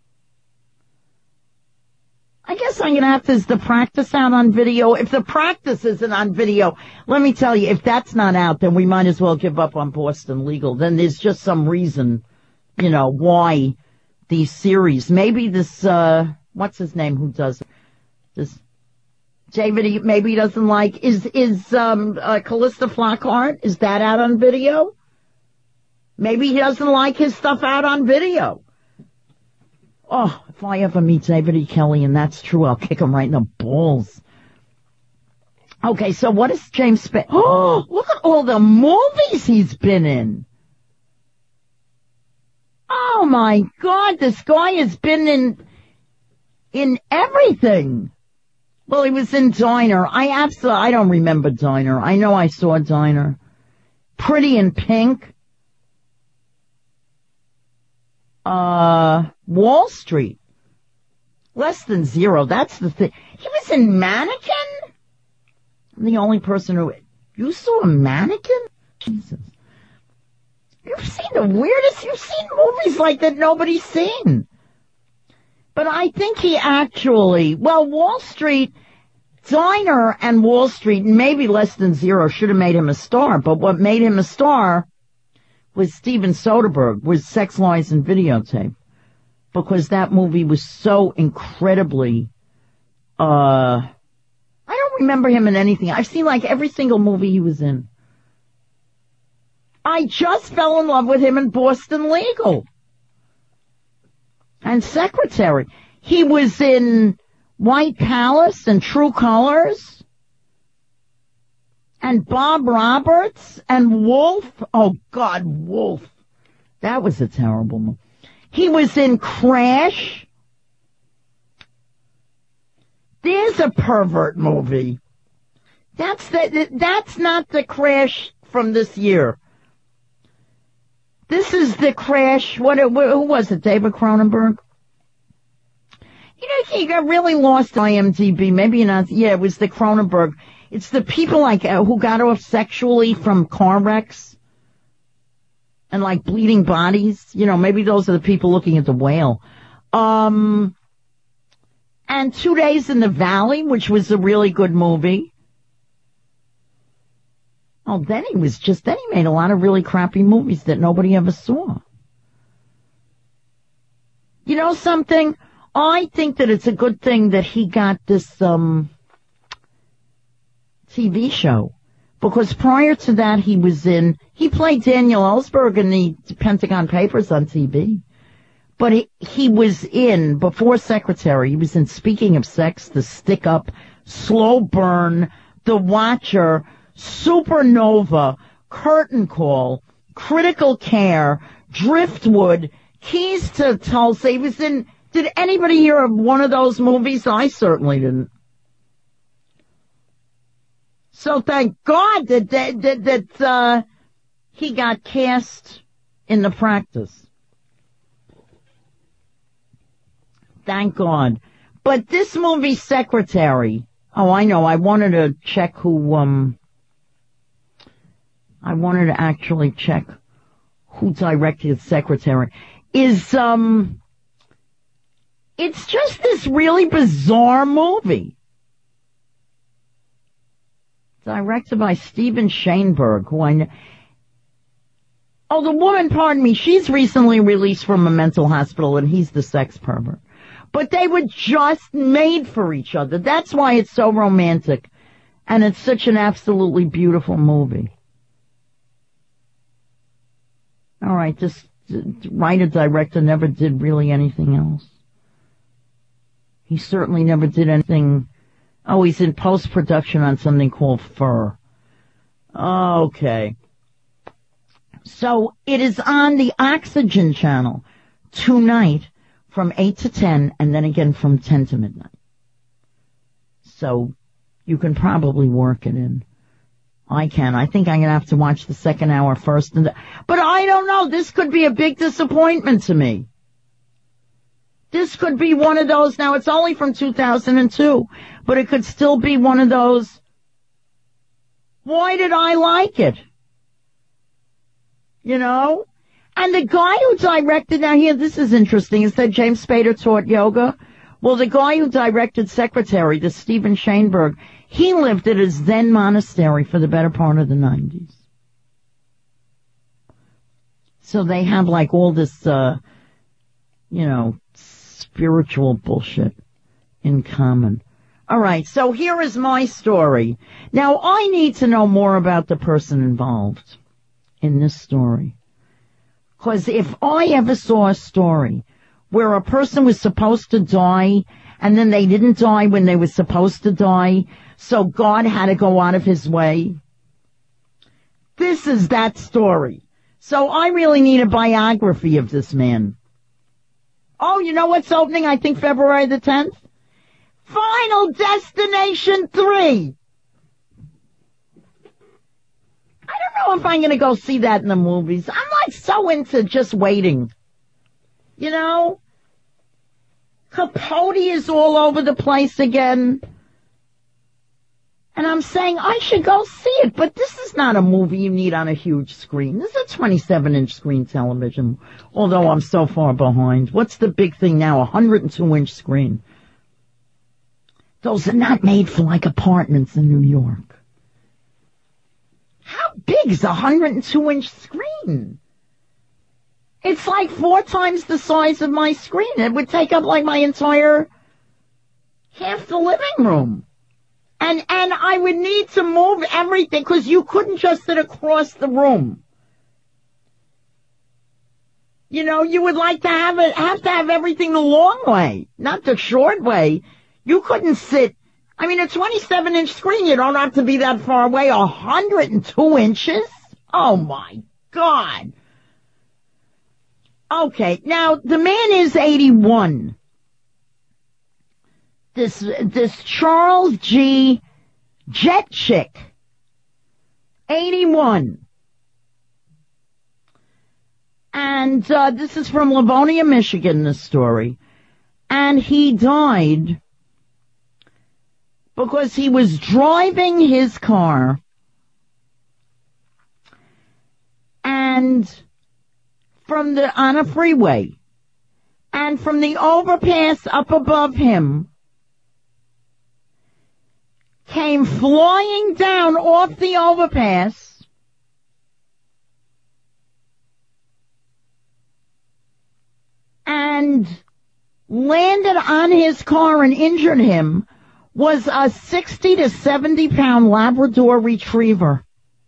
I guess I'm going to have to, is The Practice out on video? If The Practice isn't on video, let me tell you, if that's not out, then we might as well give up on Boston Legal. Then there's just some reason, why these series. Maybe this, what's his name who does it? This, David, maybe he doesn't like, is Callista Flockhart, is that out on video? Maybe he doesn't like his stuff out on video. Oh, if I ever meet David E. Kelley and that's true, I'll kick him right in the balls. Okay, so what is James Spader? Oh, look at all the movies he's been in. Oh my God, this guy has been in everything. Well, he was in Diner. I don't remember Diner. I know I saw Diner. Pretty in Pink. Wall Street. Less Than Zero. That's the thing. He was in Mannequin? I'm the only person who... You saw a Mannequin? Jesus. You've seen the weirdest... You've seen movies like that nobody's seen. But I think he actually... Well, Wall Street... Diner and Wall Street, maybe Less Than Zero, should have made him a star. But what made him a star was Steven Soderbergh, was Sex, Lies, and Videotape. Because that movie was so incredibly... I don't remember him in anything. I've seen like every single movie he was in. I just fell in love with him in Boston Legal. And Secretary. He was in White Palace and True Colors. And Bob Roberts and Wolf. Oh, God, Wolf. That was a terrible movie. He was in Crash. There's a pervert movie. That's not the Crash from this year. This is the Crash. Who was it? David Cronenberg? He got really lost on IMDb. Maybe not. Yeah, it was the Cronenberg. It's the people like who got off sexually from car wrecks and like bleeding bodies. Maybe those are the people looking at the whale. And 2 Days in the Valley, which was a really good movie. Oh, then he made a lot of really crappy movies that nobody ever saw. You know something? I think that it's a good thing that he got this, TV show. Because prior to that, he played Daniel Ellsberg in the Pentagon Papers on TV. But he was in, before Secretary, he was in Speaking of Sex, The Stick Up, Slow Burn, The Watcher, Supernova, Curtain Call, Critical Care, Driftwood, Keys to Tulsa. He was in, did anybody hear of one of those movies? I certainly didn't. So thank God that he got cast in The Practice. Thank God. But this movie, Secretary, oh, I know, I wanted to check who actually check who directed Secretary, is, it's just this really bizarre movie. Directed by Steven Shainberg, who I know. Oh, the woman, pardon me, she's recently released from a mental hospital and he's the sex pervert. But they were just made for each other. That's why it's so romantic. And it's such an absolutely beautiful movie. All right, this writer-director never did really anything else. He certainly never did anything. Oh, he's in post-production on something called Fur. Okay. So it is on the Oxygen channel tonight from 8 to 10 and then again from 10 to midnight. So you can probably work it in. I can. I think I'm going to have to watch the second hour first. But I don't know. This could be a big disappointment to me. This could be one of those. Now, it's only from 2002, but it could still be one of those. Why did I like it? You know? And the guy who directed, now here, this is interesting. It said James Spader taught yoga. Well, the guy who directed Secretary, the Stephen Shainberg, he lived at a Zen monastery for the better part of the 90s. So they have like all this, spiritual bullshit in common. All right, so here is my story. Now, I need to know more about the person involved in this story. Because if I ever saw a story where a person was supposed to die and then they didn't die when they were supposed to die, so God had to go out of his way, this is that story. So I really need a biography of this man. Oh, you know what's opening, I think, February the 10th? Final Destination 3. I don't know if I'm going to go see that in the movies. I'm like so into just waiting. You know? Capote is all over the place again. And I'm saying I should go see it, but this is not a movie you need on a huge screen. This is a 27-inch screen television, although I'm so far behind. What's the big thing now? A 102-inch screen. Those are not made for like apartments in New York. How big is a 102-inch screen? It's like 4 times the size of my screen. It would take up like my entire half the living room. And I would need to move everything because you couldn't just sit across the room. You know, you would like to have to have everything the long way, not the short way. You couldn't sit. I mean, a 27-inch screen, you don't have to be that far away. 102 inches? Oh my God. Okay, now the man is 81. This Charles G. Jetchick, 81. And this is from Livonia, Michigan, this story. And he died because he was driving his car and on a freeway, and from the overpass up above him came flying down off the overpass and landed on his car and injured him was a 60 to 70 pound Labrador Retriever.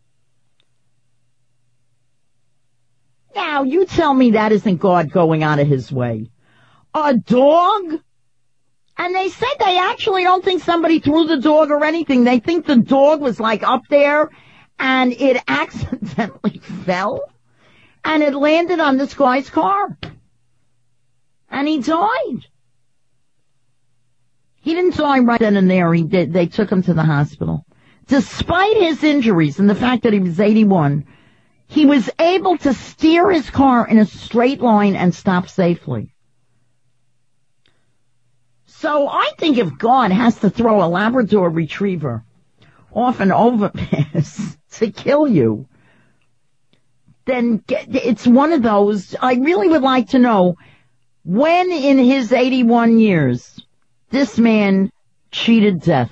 Now, you tell me that isn't God going out of his way. A dog? And they said they actually don't think somebody threw the dog or anything. They think the dog was like up there and it accidentally fell and it landed on this guy's car. And he died. He didn't die right then and there. They took him to the hospital. Despite his injuries and the fact that he was 81, he was able to steer his car in a straight line and stop safely. So I think if God has to throw a Labrador Retriever off an overpass to kill you, then it's one of those. I really would like to know when in his 81 years this man cheated death.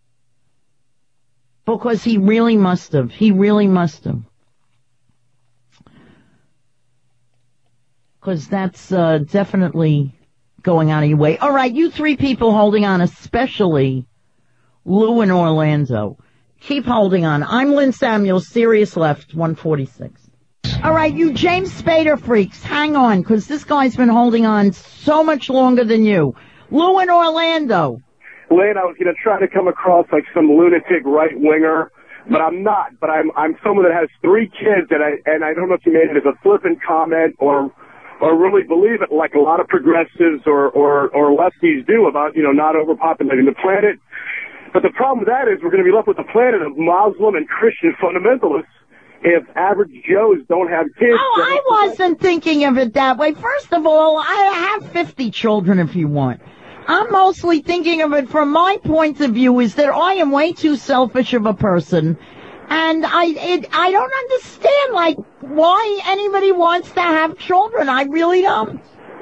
Because he really must have. He really must have. Because that's definitely going out of your way. All right, you three people holding on, especially Lou in Orlando. Keep holding on. I'm Lynn Samuels, Sirius Left, 146. All right, you James Spader freaks, hang on, because this guy's been holding on so much longer than you. Lou in Orlando. Lynn, I was going to try to come across like some lunatic right-winger, but I'm not. But I'm someone that has 3 kids, and I don't know if you made it as a flippant comment or really believe it like a lot of progressives or lefties do about, not overpopulating the planet. But the problem with that is we're going to be left with a planet of Muslim and Christian fundamentalists if average Joes don't have kids. Oh, I wasn't thinking of it that way. First of all, I have 50 children if you want. I'm mostly thinking of it from my point of view is that I am way too selfish of a person. And I don't understand, like, why anybody wants to have children. I really don't.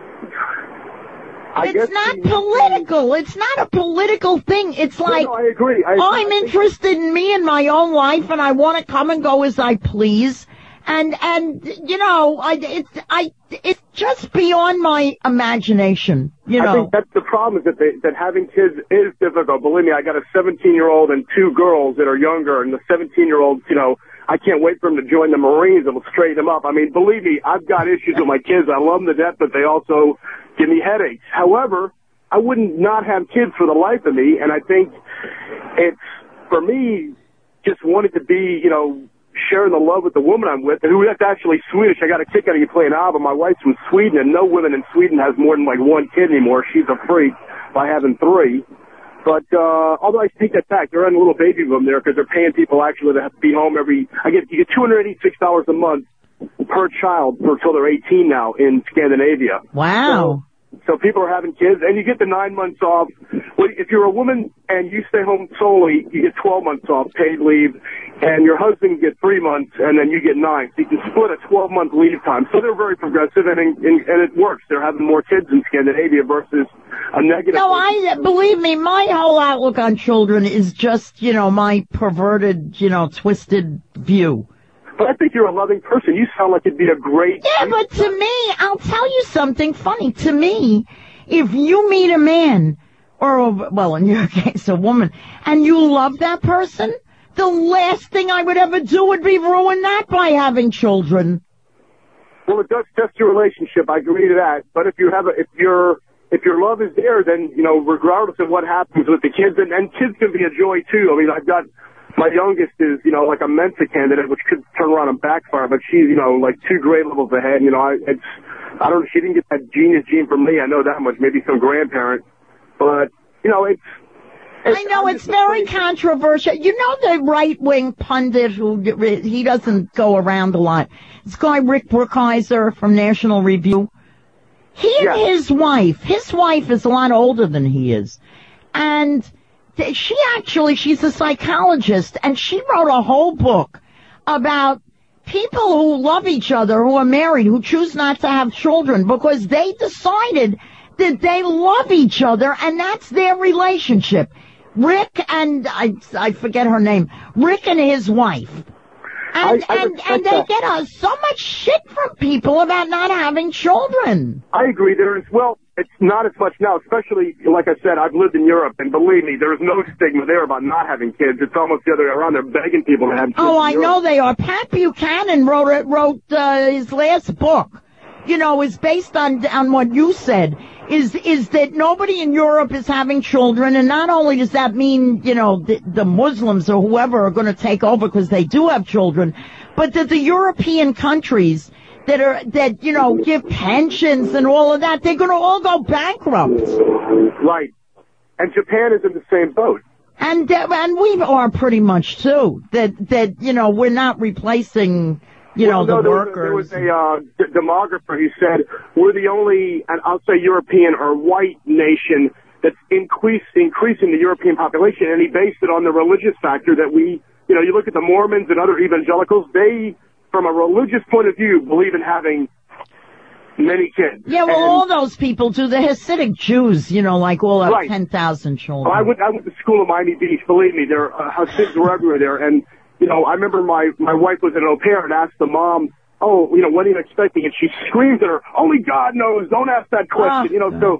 It's not political. It's not a political thing. It's like, no, I agree. I'm interested in me and my own life, and I want to come and go as I please. And it's just beyond my imagination, I think that's the problem is that having kids is difficult. Believe me, I got a 17-year-old and 2 girls that are younger, and the 17-year-old, I can't wait for him to join the Marines and we'll straighten him up. I mean, believe me, I've got issues with my kids. I love them to death, but they also give me headaches. However, I wouldn't not have kids for the life of me, and I think it's, for me, just wanted to be, sharing the love with the woman I'm with, who is actually Swedish. I got a kick out of you playing ABBA. My wife's from Sweden, and no woman in Sweden has more than like 1 kid anymore. She's a freak by having 3. But although I take that back, they're on a little baby boom there because they're paying people actually to have to be home you get $286 a month per child until they're 18 now in Scandinavia. Wow. So people are having kids, and you get the 9 months off. Well, if you're a woman and you stay home solely, you get 12 months off paid leave, and your husband gets 3 months, and then you get 9. So you can split a 12-month leave time. So they're very progressive, and it works. They're having more kids in Scandinavia versus a negative. No, believe me, my whole outlook on children is just, my perverted, twisted view. But I think you're a loving person. You sound like it'd be a great... Yeah, but to me, I'll tell you something funny. To me, if you meet a man, or, well, in your case, a woman, and you love that person, the last thing I would ever do would be ruin that by having children. Well, it does test your relationship. I agree to that. But if your love is there, then, regardless of what happens with the kids, and kids can be a joy, too. I mean, I've got... My youngest is, like a Mensa candidate, which could turn around and backfire, but she's, like 2 grade levels ahead. I don't, she didn't get that genius gene from me. I know that much. Maybe some grandparent, but I know it's very controversial. The right-wing pundit he doesn't go around a lot. This guy Rick Brookhiser from National Review. He and his wife is a lot older than he is, and she's a psychologist, and she wrote a whole book about people who love each other, who are married, who choose not to have children because they decided that they love each other, and that's their relationship. Rick and, I forget her name, Rick and his wife. And they get so much shit from people about not having children. I agree. It's not as much now, especially, like I said, I've lived in Europe, and believe me, there's no stigma there about not having kids. It's almost the other way around. They're begging people to have kids. Oh, I know they are. Pat Buchanan wrote his last book, is based on what you said, is that nobody in Europe is having children, and not only does that mean, the Muslims or whoever are going to take over because they do have children, but that the European countries that give pensions and all of that, they're going to all go bankrupt. Right. And Japan is in the same boat. And we are pretty much too. That we're not replacing, the workers. There was a demographer who said we're the only, and I'll say European or white nation that's increasing the European population, and he based it on the religious factor that you look at the Mormons and other evangelicals, they, from a religious point of view, believe in having many kids. Yeah, well, all those people do. The Hasidic Jews, like all have 10,000 children. I went to school in Miami Beach. Believe me, there Hasids were everywhere there. And, I remember my wife was an au pair and asked the mom, when are you expecting? And she screamed at her, only God knows. Don't ask that question. So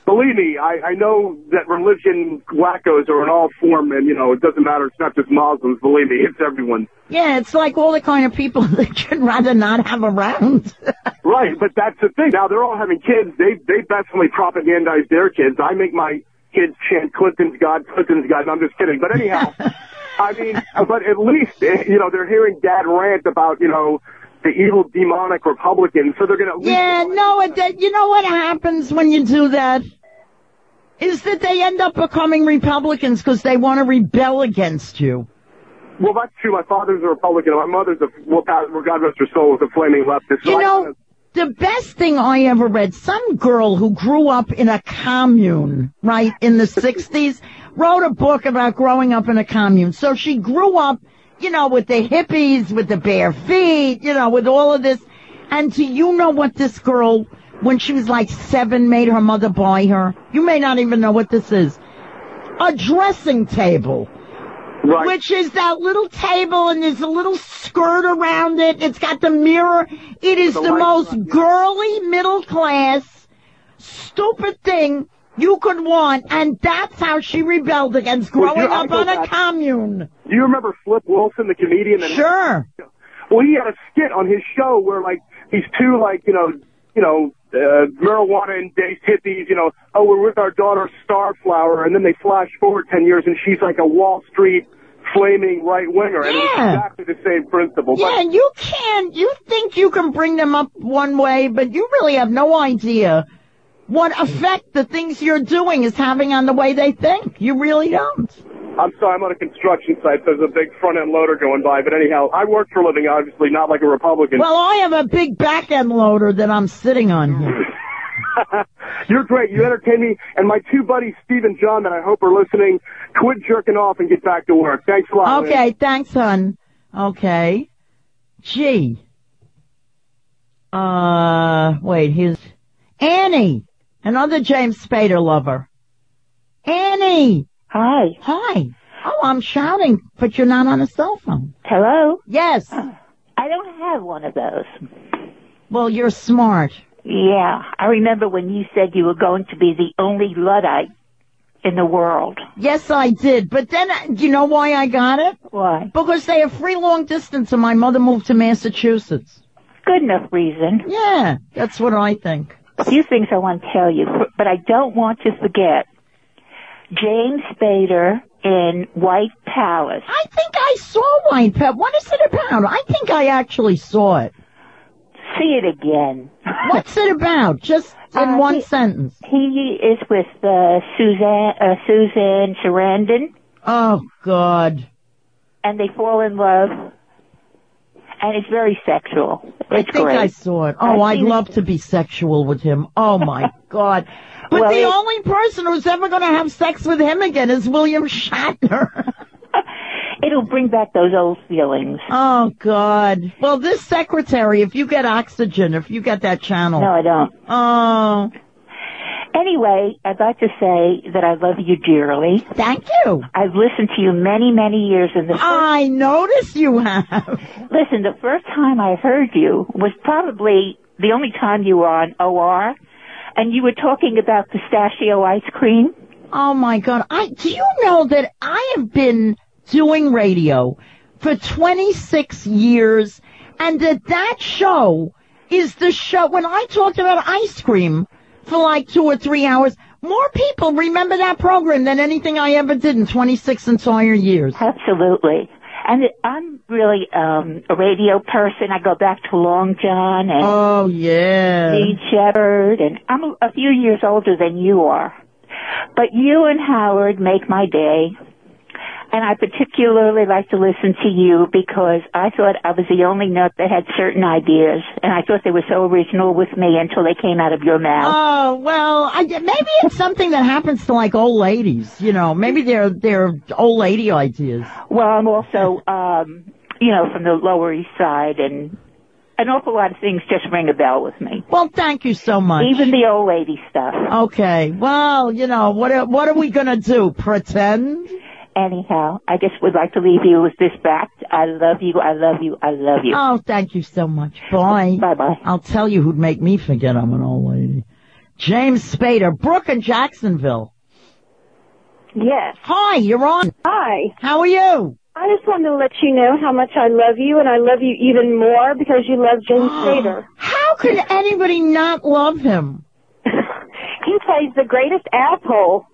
Believe me, I know that religion wackos are in all form, and, it doesn't matter. It's not just Muslims. Believe me, it's everyone. Yeah, it's like all the kind of people that you'd rather not have around. Right, but that's the thing. Now, they're all having kids. They definitely propagandize their kids. I make my kids chant Clinton's God, Clinton's God. No, I'm just kidding. But anyhow, I mean, but at least, they're hearing Dad rant about, the evil demonic Republicans, so they're going to... Yeah, no, you know what happens when you do that? Is that they end up becoming Republicans because they want to rebel against you. Well, that's true. My father's a Republican. My mother's God rest her soul, was a flaming leftist. So the best thing I ever read, some girl who grew up in a commune, right, in the 60s, wrote a book about growing up in a commune. So she grew up, with the hippies, with the bare feet, with all of this. And do you know what this girl, when she was like 7, made her mother buy her? You may not even know what this is. A dressing table. Right. Which is that little table, and there's a little skirt around it. It's got the mirror. It is the most girly, middle class, stupid thing you could want, and that's how she rebelled against growing up on a commune. Do you remember Flip Wilson, the comedian? Sure. Well, he had a skit on his show where, these two, marijuana-based hippies, we're with our daughter Starflower, and then they flash forward 10 years, and she's like a Wall Street flaming right-winger. And it's exactly the same principle. Yeah, and you think you can bring them up one way, but you really have no idea what effect the things you're doing is having on the way they think. You really don't. I'm sorry, I'm on a construction site. There's a big front-end loader going by. But anyhow, I work for a living, obviously, not like a Republican. Well, I have a big back-end loader that I'm sitting on here. You're great. You entertain me. And my two buddies, Steve and John, that I hope are listening, quit jerking off and get back to work. Thanks a lot. Okay, man. Thanks, hon. Okay. Gee. Wait, here's Annie. Another James Spader lover. Annie! Hi. Hi. Oh, I'm shouting, but you're not on a cell phone. Hello? Yes. I don't have one of those. Well, you're smart. Yeah. I remember when you said you were going to be the only Luddite in the world. Yes, I did. But then, do you know why I got it? Why? Because they have free long distance and my mother moved to Massachusetts. Good enough reason. Yeah, that's what I think. A few things I want to tell you, but I don't want to forget. James Spader in White Palace. I think I saw White Palace. What is it about? I think I actually saw it. See it again. What's it about? Just in one sentence. He is with Susan Sarandon. Oh, God. And they fall in love. And it's very sexual. It's I think great. I saw it. Oh, I'd love to be sexual with him. Oh, my God. But well, the only person who's ever going to have sex with him again is William Shatner. It'll bring back those old feelings. Oh, God. Well, this secretary, if you get Oxygen, if you get that channel. No, I don't. Oh. Anyway, I'd like to say that I love you dearly. Thank you. I've listened to you many, many years. I notice you have. Listen, the first time I heard you was probably the only time you were on OR, and you were talking about pistachio ice cream. Oh, my God. Do you know that I have been doing radio for 26 years, and that show is the show, when I talked about ice cream for like 2 or 3 hours, more people remember that program than anything I ever did in 26 entire years. Absolutely. And I'm really a radio person. I go back to Long John and oh, yeah. Reed Shepherd, and I'm a few years older than you are. But you and Howard make my day. And I particularly like to listen to you because I thought I was the only nut that had certain ideas, and I thought they were so original with me until they came out of your mouth. Oh, well, maybe it's something that happens to like old ladies, maybe they're old lady ideas. Well, I'm also, from the Lower East Side, and an awful lot of things just ring a bell with me. Well, thank you so much. Even the old lady stuff. Okay, well, what are we gonna do, pretend? Anyhow, I just would like to leave you with this fact. I love you, I love you, I love you. Oh, thank you so much. Bye. Bye-bye. I'll tell you who'd make me forget I'm an old lady. James Spader. Brooke in Jacksonville. Yes. Hi, you're on. Hi. How are you? I just wanted to let you know how much I love you, and I love you even more because you love James Spader. How could anybody not love him? He plays the greatest asshole.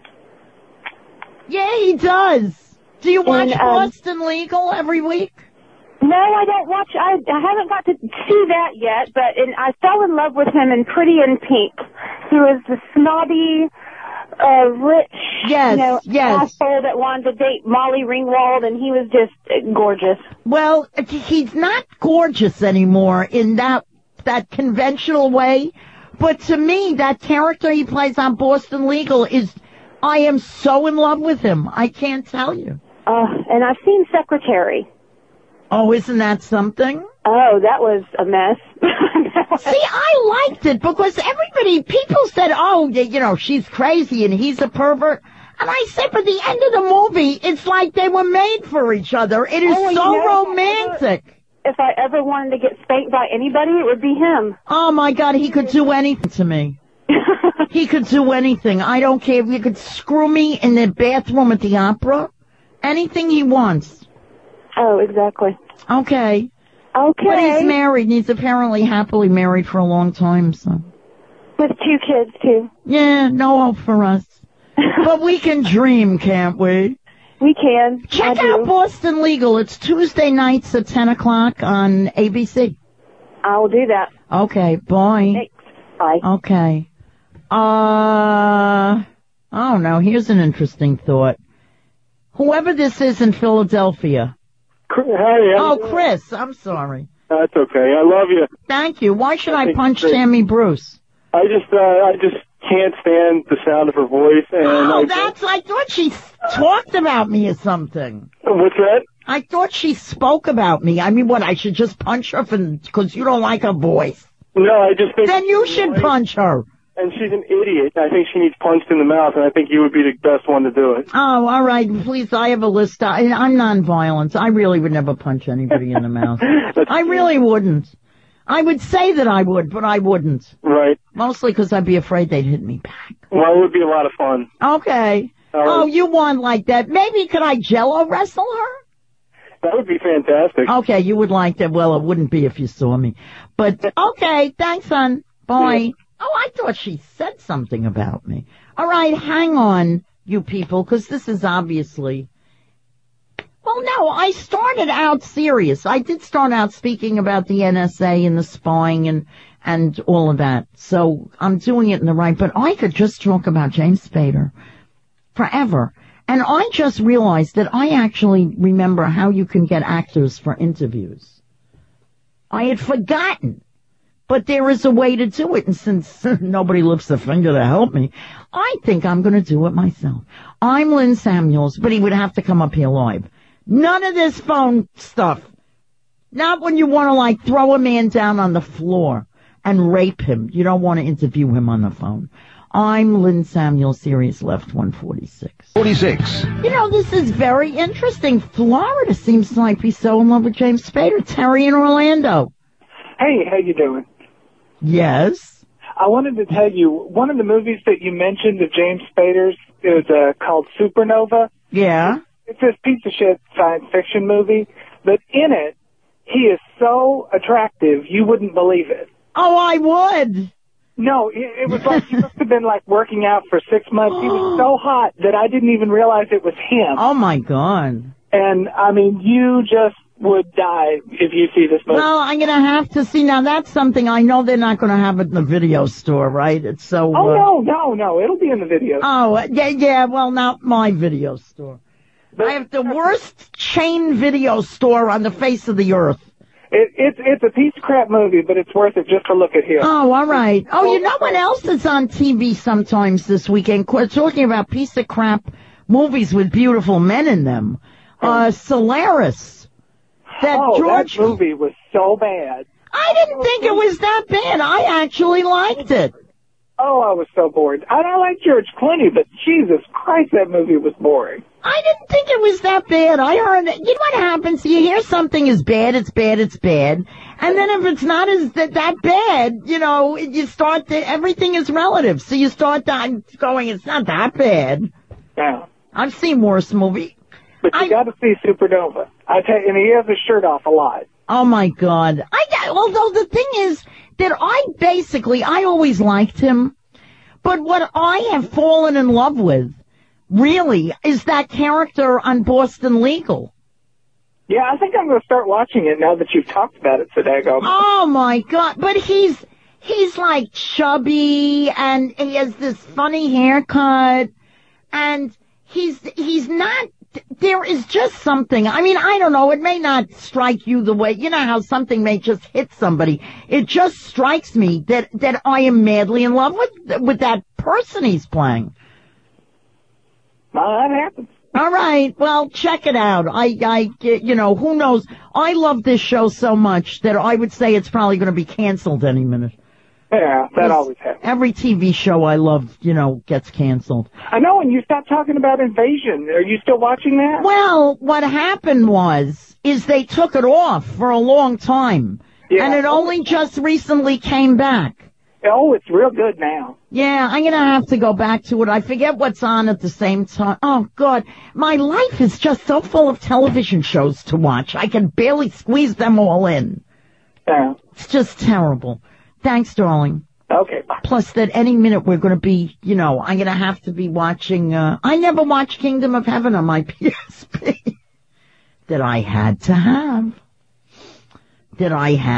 Yeah, he does. Do you watch Boston Legal every week? No, I don't watch. I haven't got to see that yet, but I fell in love with him in Pretty in Pink. He was the snobby, rich, asshole that wanted to date Molly Ringwald, and he was just gorgeous. Well, he's not gorgeous anymore in that conventional way, but to me, that character he plays on Boston Legal I am so in love with him. I can't tell you. And I've seen Secretary. Oh, isn't that something? Oh, that was a mess. See, I liked it because people said, oh, she's crazy and he's a pervert. And I said, but the end of the movie, it's like they were made for each other. It is romantic. If I ever wanted to get spanked by anybody, it would be him. Oh, my God, he could do anything to me. He could do anything. I don't care if you could screw me in the bathroom at the opera. Anything he wants. Oh, exactly. Okay. Okay. But he's married, and he's apparently happily married for a long time, so. With 2 kids, too. Yeah, no hope for us. But we can dream, can't we? We can. Check out Boston Legal. It's Tuesday nights at 10 o'clock on ABC. I will do that. Okay, bye. Thanks. Bye. Okay. Oh, no, here's an interesting thought. Whoever this is in Philadelphia. Hi. Oh, Chris, I'm sorry. That's okay. I love you. Thank you. Why should I punch Tammy Bruce? I just can't stand the sound of her voice. And I thought she talked about me or something. What's that? I thought she spoke about me. I mean, what, I should just punch her because you don't like her voice? No, I just think... Then you should punch her. And she's an idiot. I think she needs punched in the mouth, and I think you would be the best one to do it. Oh, all right. Please, I have a list. I'm nonviolent. I really would never punch anybody in the mouth. I really wouldn't. I would say that I would, but I wouldn't. Right. Mostly because I'd be afraid they'd hit me back. Well, it would be a lot of fun. Okay. Oh, you want like that. Maybe could I Jello wrestle her? That would be fantastic. Okay, you would like that. Well, it wouldn't be if you saw me. But, okay, thanks, son. Bye. Yeah. Oh, I thought she said something about me. All right, hang on, you people, because this is obviously... Well, no, I started out serious. I did start out speaking about the NSA and the spying and all of that. So I'm doing it in the right... But I could just talk about James Spader forever. And I just realized that I actually remember how you can get actors for interviews. I had forgotten. But there is a way to do it, and since nobody lifts a finger to help me, I think I'm going to do it myself. I'm Lynn Samuels, but he would have to come up here live. None of this phone stuff. Not when you want to, like, throw a man down on the floor and rape him. You don't want to interview him on the phone. I'm Lynn Samuels, Sirius Left 146. 46. You know, this is very interesting. Florida seems to like be so in love with James Spader. Terry in Orlando. Hey, how you doing? Yes. I wanted to tell you, one of the movies that you mentioned of James Spader's is called Supernova. Yeah. It's this piece of shit science fiction movie, but in it, he is so attractive, you wouldn't believe it. Oh, I would. No, it was like he must have been like working out for 6 months. He was so hot that I didn't even realize it was him. Oh, my God. And, I mean, you just would die if you see this movie. Well, I'm going to have to see. Now, that's something I know they're not going to have it in the video store, right? It's so... Oh, no. It'll be in the video store. Oh, yeah, well, not my video store. But I have the worst chain video store on the face of the earth. It's a piece of crap movie, but it's worth it just to look at here. Oh, all right. Oh, you know what else is on TV sometimes this weekend? Talking about piece of crap movies with beautiful men in them. Solaris. That movie was so bad. I didn't think it was that bad. I actually liked it. Oh, I was so bored. I like George Clooney, but Jesus Christ, that movie was boring. I didn't think it was that bad. I heard that. You know what happens? You hear something is bad, it's bad, it's bad. And then if it's not as that bad, you know, you start to, everything is relative. So you start going, it's not that bad. Yeah. I've seen worse movies. But you got to see Supernova. I tell you, and he has his shirt off a lot. Oh my God. Although the thing is that I always liked him, but what I have fallen in love with, really, is that character on Boston Legal. Yeah, I think I'm going to start watching it now that you've talked about it today. Oh my God. But he's like chubby and he has this funny haircut and he's not, there is just something. I mean, I don't know. It may not strike you the way, you know how something may just hit somebody. It just strikes me that I am madly in love with that person he's playing. Well, that happens. All right. Well, check it out. You know, who knows? I love this show so much that I would say it's probably going to be canceled any minute. Yeah, that always happens. Every TV show I love, you know, gets canceled. I know, and you stopped talking about Invasion. Are you still watching that? Well, what happened is they took it off for a long time. Yeah. And it only just recently came back. Oh, it's real good now. Yeah, I'm going to have to go back to it. I forget what's on at the same time. Oh, God. My life is just so full of television shows to watch. I can barely squeeze them all in. Yeah. It's just terrible. Thanks, darling. Okay, bye. Plus that any minute we're going to be, you know, I'm going to have to be watching, I never watched Kingdom of Heaven on my PSP. That I had to have. That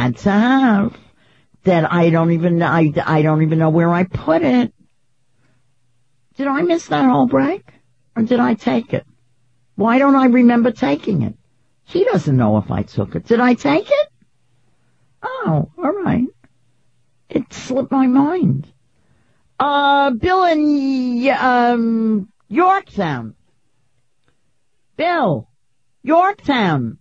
I don't even know where I put it. Did I miss that whole break? Or did I take it? Why don't I remember taking it? He doesn't know if I took it. Did I take it? Oh, all right. It slipped my mind. Bill in, Yorktown. Bill. Yorktown.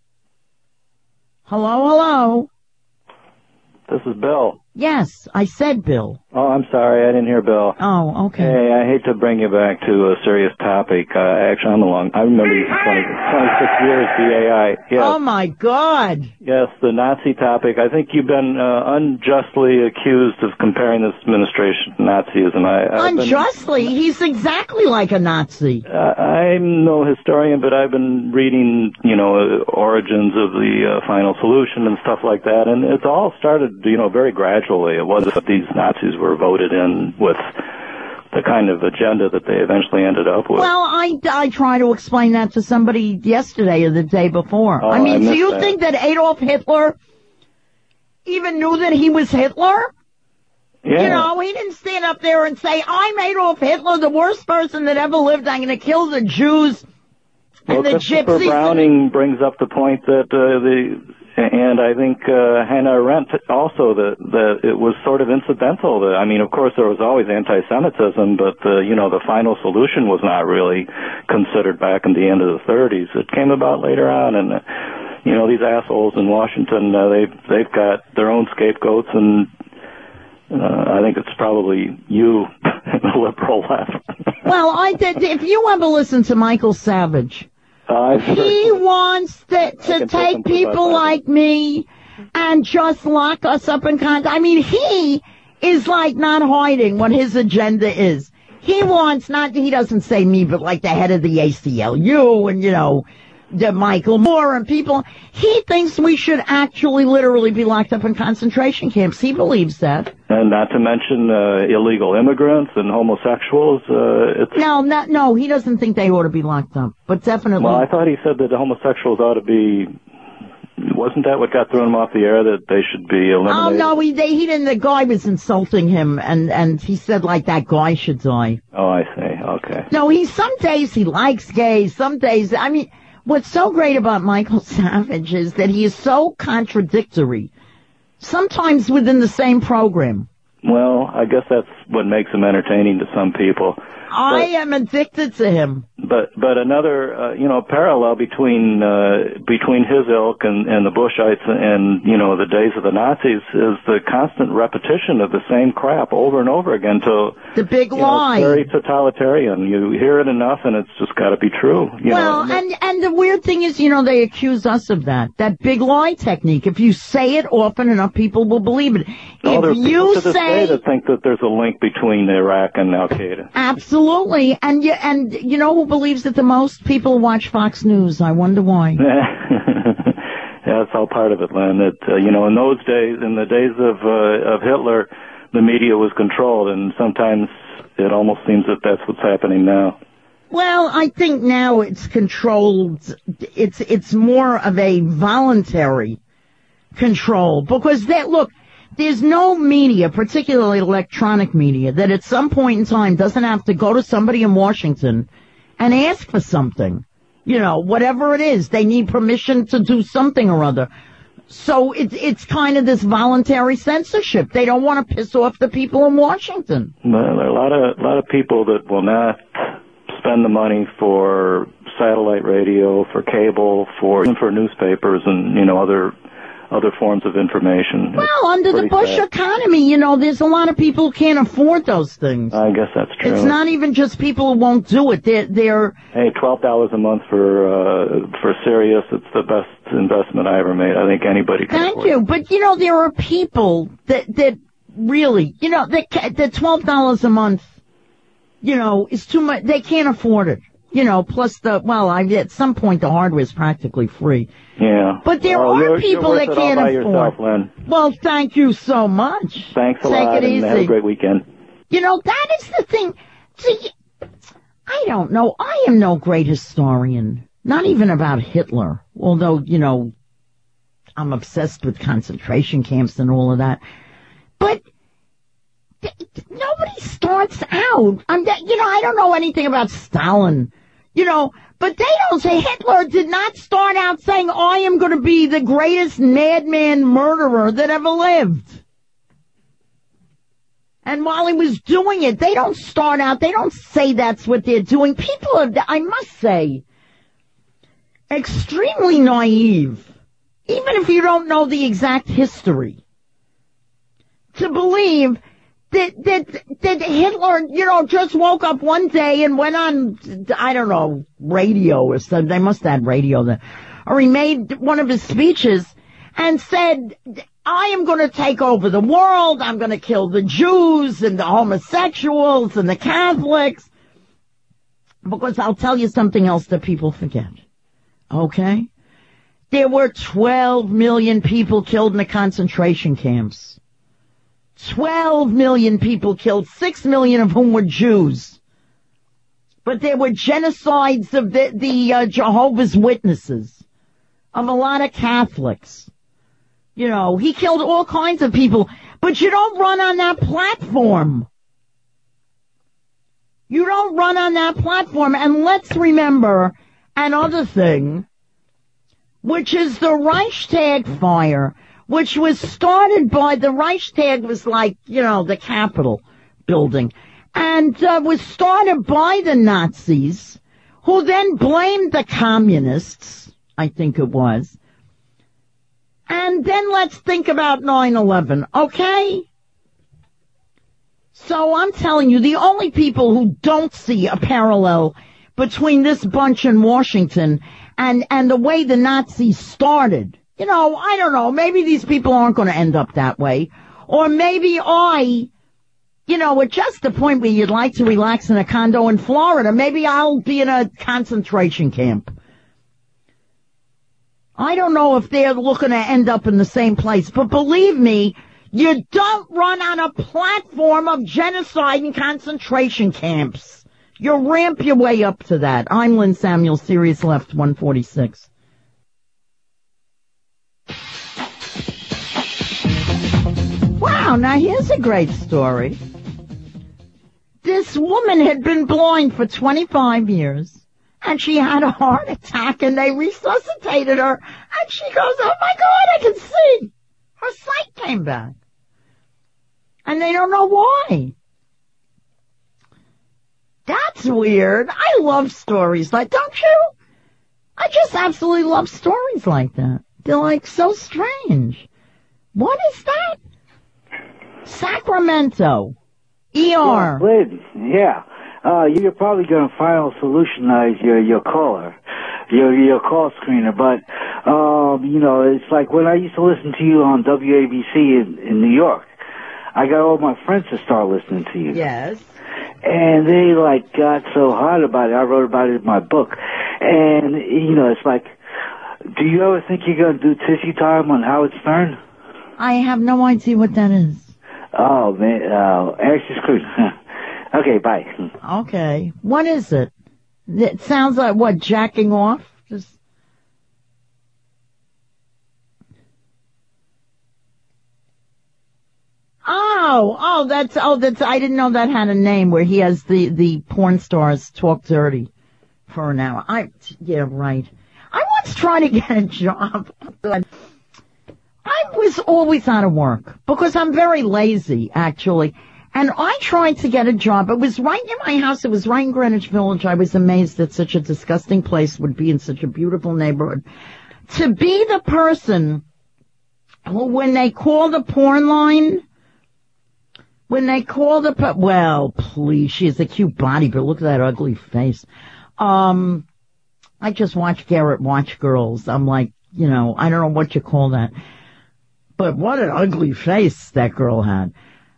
Hello? This is Bill. Yes, I said Bill. Oh, I'm sorry, I didn't hear Bill. Oh, okay. Hey, I hate to bring you back to a serious topic. Actually, I remember you for 26 years, BAI. Yes. Oh, my God. Yes, the Nazi topic. I think you've been unjustly accused of comparing this administration to Nazism. Unjustly? He's exactly like a Nazi. I'm no historian, but I've been reading, you know, origins of the final solution and stuff like that, and it's all started, you know, very gradually. It wasn't that these Nazis were voted in with the kind of agenda that they eventually ended up with. Well, I tried to explain that to somebody yesterday or the day before. Oh, I mean, do you think that Adolf Hitler even knew that he was Hitler? Yeah. You know, he didn't stand up there and say, I'm Adolf Hitler, the worst person that ever lived. I'm going to kill the Jews and the Christopher Gypsies. Browning brings up the point that and I think Hannah Arendt also that it was sort of incidental. I mean, of course, there was always anti-Semitism, but you know, the final solution was not really considered back in the end of the 30s. It came about later on, and you know, these assholes in Washington, they've got their own scapegoats, and I think it's probably you, the liberal left. Well, if you ever listen to Michael Savage. He wants to take people like me and just lock us up in contact. I mean, he is like not hiding what his agenda is. He wants he doesn't say me, but like the head of the ACLU and, you know, the Michael Moore and people. He thinks we should actually literally be locked up in concentration camps. He believes that. And not to mention illegal immigrants and homosexuals. No, he doesn't think they ought to be locked up, but definitely. Well, I thought he said that the homosexuals ought to be. Wasn't that what got thrown off the air, that they should be eliminated? Oh, no, he didn't. The guy was insulting him, and he said, like, that guy should die. Oh, I see. Okay. No, some days he likes gays, some days, I mean, what's so great about Michael Savage is that he is so contradictory, sometimes within the same program. Well, I guess that's what makes him entertaining to some people. I am addicted to him. But another, parallel between his ilk and the Bushites and, the days of the Nazis is the constant repetition of the same crap over and over again till the big lie. It's very totalitarian. You hear it enough and it's just got to be true. And the weird thing is, they accuse us of that big lie technique. If you say it often enough, people will believe it. There's people to this day that think that there's a link between Iraq and Al-Qaeda. Absolutely. And you know who believes it the most? People who watch Fox News. I wonder why. Yeah, it's all part of it, Len. In those days, in the days of Hitler, the media was controlled, and sometimes it almost seems that that's what's happening now. Well, I think now it's controlled. It's more of a voluntary control because there's no media, particularly electronic media, that at some point in time doesn't have to go to somebody in Washington and ask for something. Whatever it is, they need permission to do something or other. So it's kind of this voluntary censorship. They don't want to piss off the people in Washington. Well, there are a lot of people that will not spend the money for satellite radio, for cable, for newspapers and other forms of information. Well, under the Bush economy, there's a lot of people who can't afford those things. I guess that's true. It's not even just people who won't do it. They're Hey, $12 a month for Sirius. It's the best investment I ever made. I think anybody can afford. Thank you. But there are people that really, that $12 a month, is too much. They can't afford it. Plus at some point the hardware is practically free. Yeah. But there are people that can't afford. Yourself, Len. Well, thank you so much. Thanks a lot. Take it easy. And have a great weekend. That is the thing. See, I don't know. I am no great historian. Not even about Hitler. Although, I'm obsessed with concentration camps and all of that. But nobody starts out. I don't know anything about Stalin. But they don't say Hitler did not start out saying, I am going to be the greatest madman murderer that ever lived. And while he was doing it, they don't start out, they don't say that's what they're doing. People are, I must say, extremely naive, even if you don't know the exact history, to believe that Hitler, just woke up one day and went on, I don't know, radio or something. They must have had radio then. Or he made one of his speeches and said, I am going to take over the world. I'm going to kill the Jews and the homosexuals and the Catholics. Because I'll tell you something else that people forget. Okay? There were 12 million people killed in the concentration camps. 12 million people killed, 6 million of whom were Jews. But there were genocides of the Jehovah's Witnesses, of a lot of Catholics. He killed all kinds of people, but you don't run on that platform. You don't run on that platform. And let's remember another thing, which is the Reichstag fire, which was started by, the Reichstag was like, the Capitol building, and was started by the Nazis, who then blamed the communists, I think it was. And then let's think about 9/11, okay? So I'm telling you, the only people who don't see a parallel between this bunch in Washington and the way the Nazis started, I don't know, maybe these people aren't going to end up that way. Or maybe at just the point where you'd like to relax in a condo in Florida, maybe I'll be in a concentration camp. I don't know if they're looking to end up in the same place, but believe me, you don't run on a platform of genocide and concentration camps. You ramp your way up to that. I'm Lynn Samuel, Sirius Left 146. Wow, now here's a great story. This woman had been blind for 25 years, and she had a heart attack, and they resuscitated her, and she goes, oh my God, I can see. Her sight came back. And they don't know why. That's weird. I love stories like, don't you? I just absolutely love stories like that. They're like so strange. What is that? Sacramento. ER. Lady, yeah. You're probably going to final solutionize your caller, your call screener, but, it's like when I used to listen to you on WABC in New York, I got all my friends to start listening to you. Yes. And they, got so hot about it. I wrote about it in my book. And, it's like, do you ever think you're going to do Tissue Time on Howard Stern? I have no idea what that is. Oh, man. Actually, screwed. Okay, bye. Okay. What is it? It sounds like, what, jacking off? Just... that's, I didn't know that had a name where he has the porn stars talk dirty for an hour. Yeah, right. I once tried to get a job. I was always out of work because I'm very lazy, actually. And I tried to get a job. It was right near my house. It was right in Greenwich Village. I was amazed that such a disgusting place would be in such a beautiful neighborhood. To be the person who, when they call the porn line, well, please, she has a cute body, but look at that ugly face. I just watch Garrett Watch Girls. I'm like, I don't know what you call that. But what an ugly face that girl had.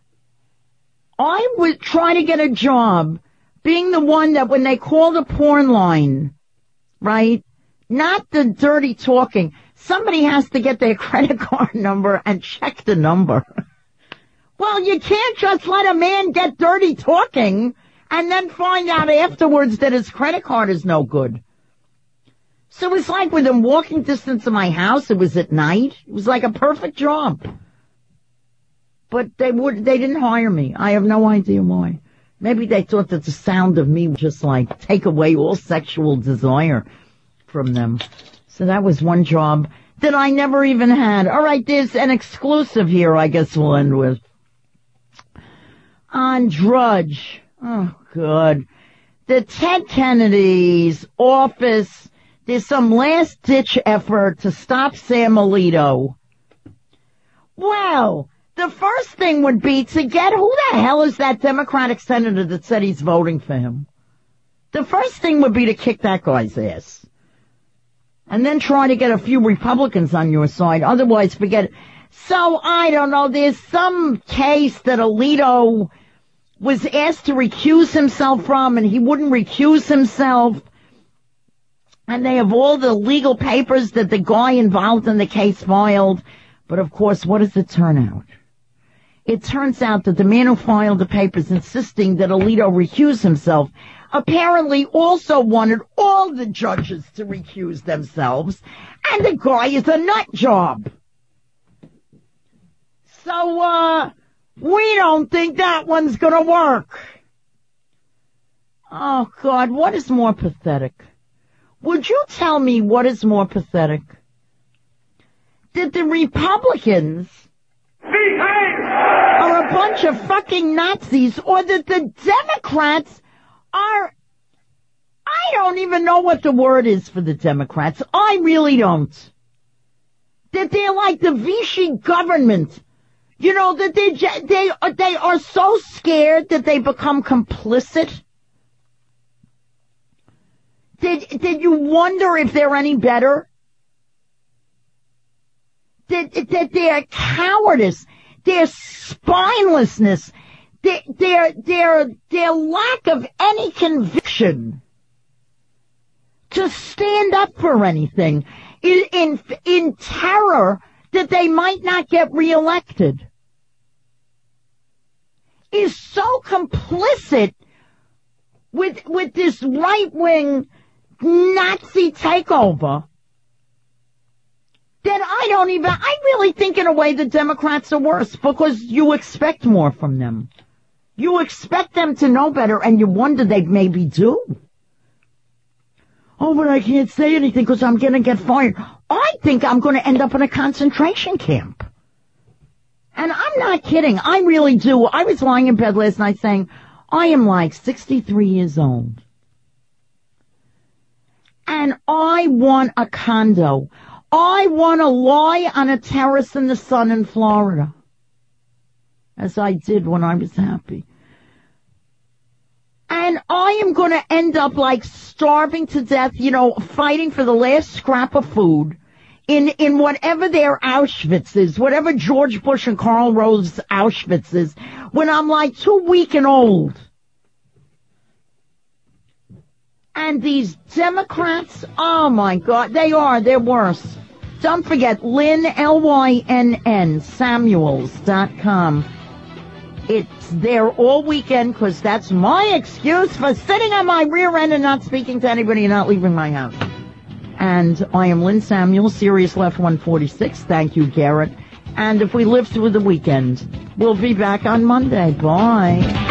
I would try to get a job being the one that when they call the porn line, right, not the dirty talking, somebody has to get their credit card number and check the number. Well, you can't just let a man get dirty talking and then find out afterwards that his credit card is no good. So it was like within walking distance of my house. It was at night. It was like a perfect job. But they didn't hire me. I have no idea why. Maybe they thought that the sound of me would just like take away all sexual desire from them. So that was one job that I never even had. All right, there's an exclusive here I guess we'll end with. On Drudge. Oh, good. The Ted Kennedy's office, there's some last-ditch effort to stop Sam Alito. Well, the first thing would be to get who the hell is that Democratic senator that said he's voting for him. The first thing would be to kick that guy's ass. And then try to get a few Republicans on your side. Otherwise, forget it. So, I don't know, there's some case that Alito was asked to recuse himself from, and he wouldn't recuse himself. And they have all the legal papers that the guy involved in the case filed. But, of course, what does it turn out? It turns out that the man who filed the papers insisting that Alito recuse himself apparently also wanted all the judges to recuse themselves, and the guy is a nut job. So, we don't think that one's gonna work. Oh, God, what is more pathetic? Would you tell me what is more pathetic? That the Republicans are a bunch of fucking Nazis, or that the Democrats are, I don't even know what the word is for the Democrats. I really don't. That they're like the Vichy government. You know, that they are so scared that they become complicit. Did you wonder if they're any better? That their cowardice, their spinelessness, their lack of any conviction to stand up for anything in terror that they might not get reelected is so complicit with this right-wing Nazi takeover that I really think in a way the Democrats are worse because you expect more from them. You expect them to know better and you wonder they maybe do. Oh, but I can't say anything because I'm going to get fired. I think I'm going to end up in a concentration camp. And I'm not kidding. I really do. I was lying in bed last night saying, I am like 63 years old. And I want a condo. I want to lie on a terrace in the sun in Florida. As I did when I was happy. And I am going to end up like starving to death, fighting for the last scrap of food in whatever their Auschwitz is, whatever George Bush and Karl Rove's Auschwitz is, when I'm like too weak and old. And these Democrats, oh my God, they're worse. Don't forget, Lynn, Lynn, Samuels.com. It's there all weekend because that's my excuse for sitting on my rear end and not speaking to anybody and not leaving my house. And I am Lynn Samuels, Sirius Left 146. Thank you, Garrett. And if we live through the weekend, we'll be back on Monday. Bye.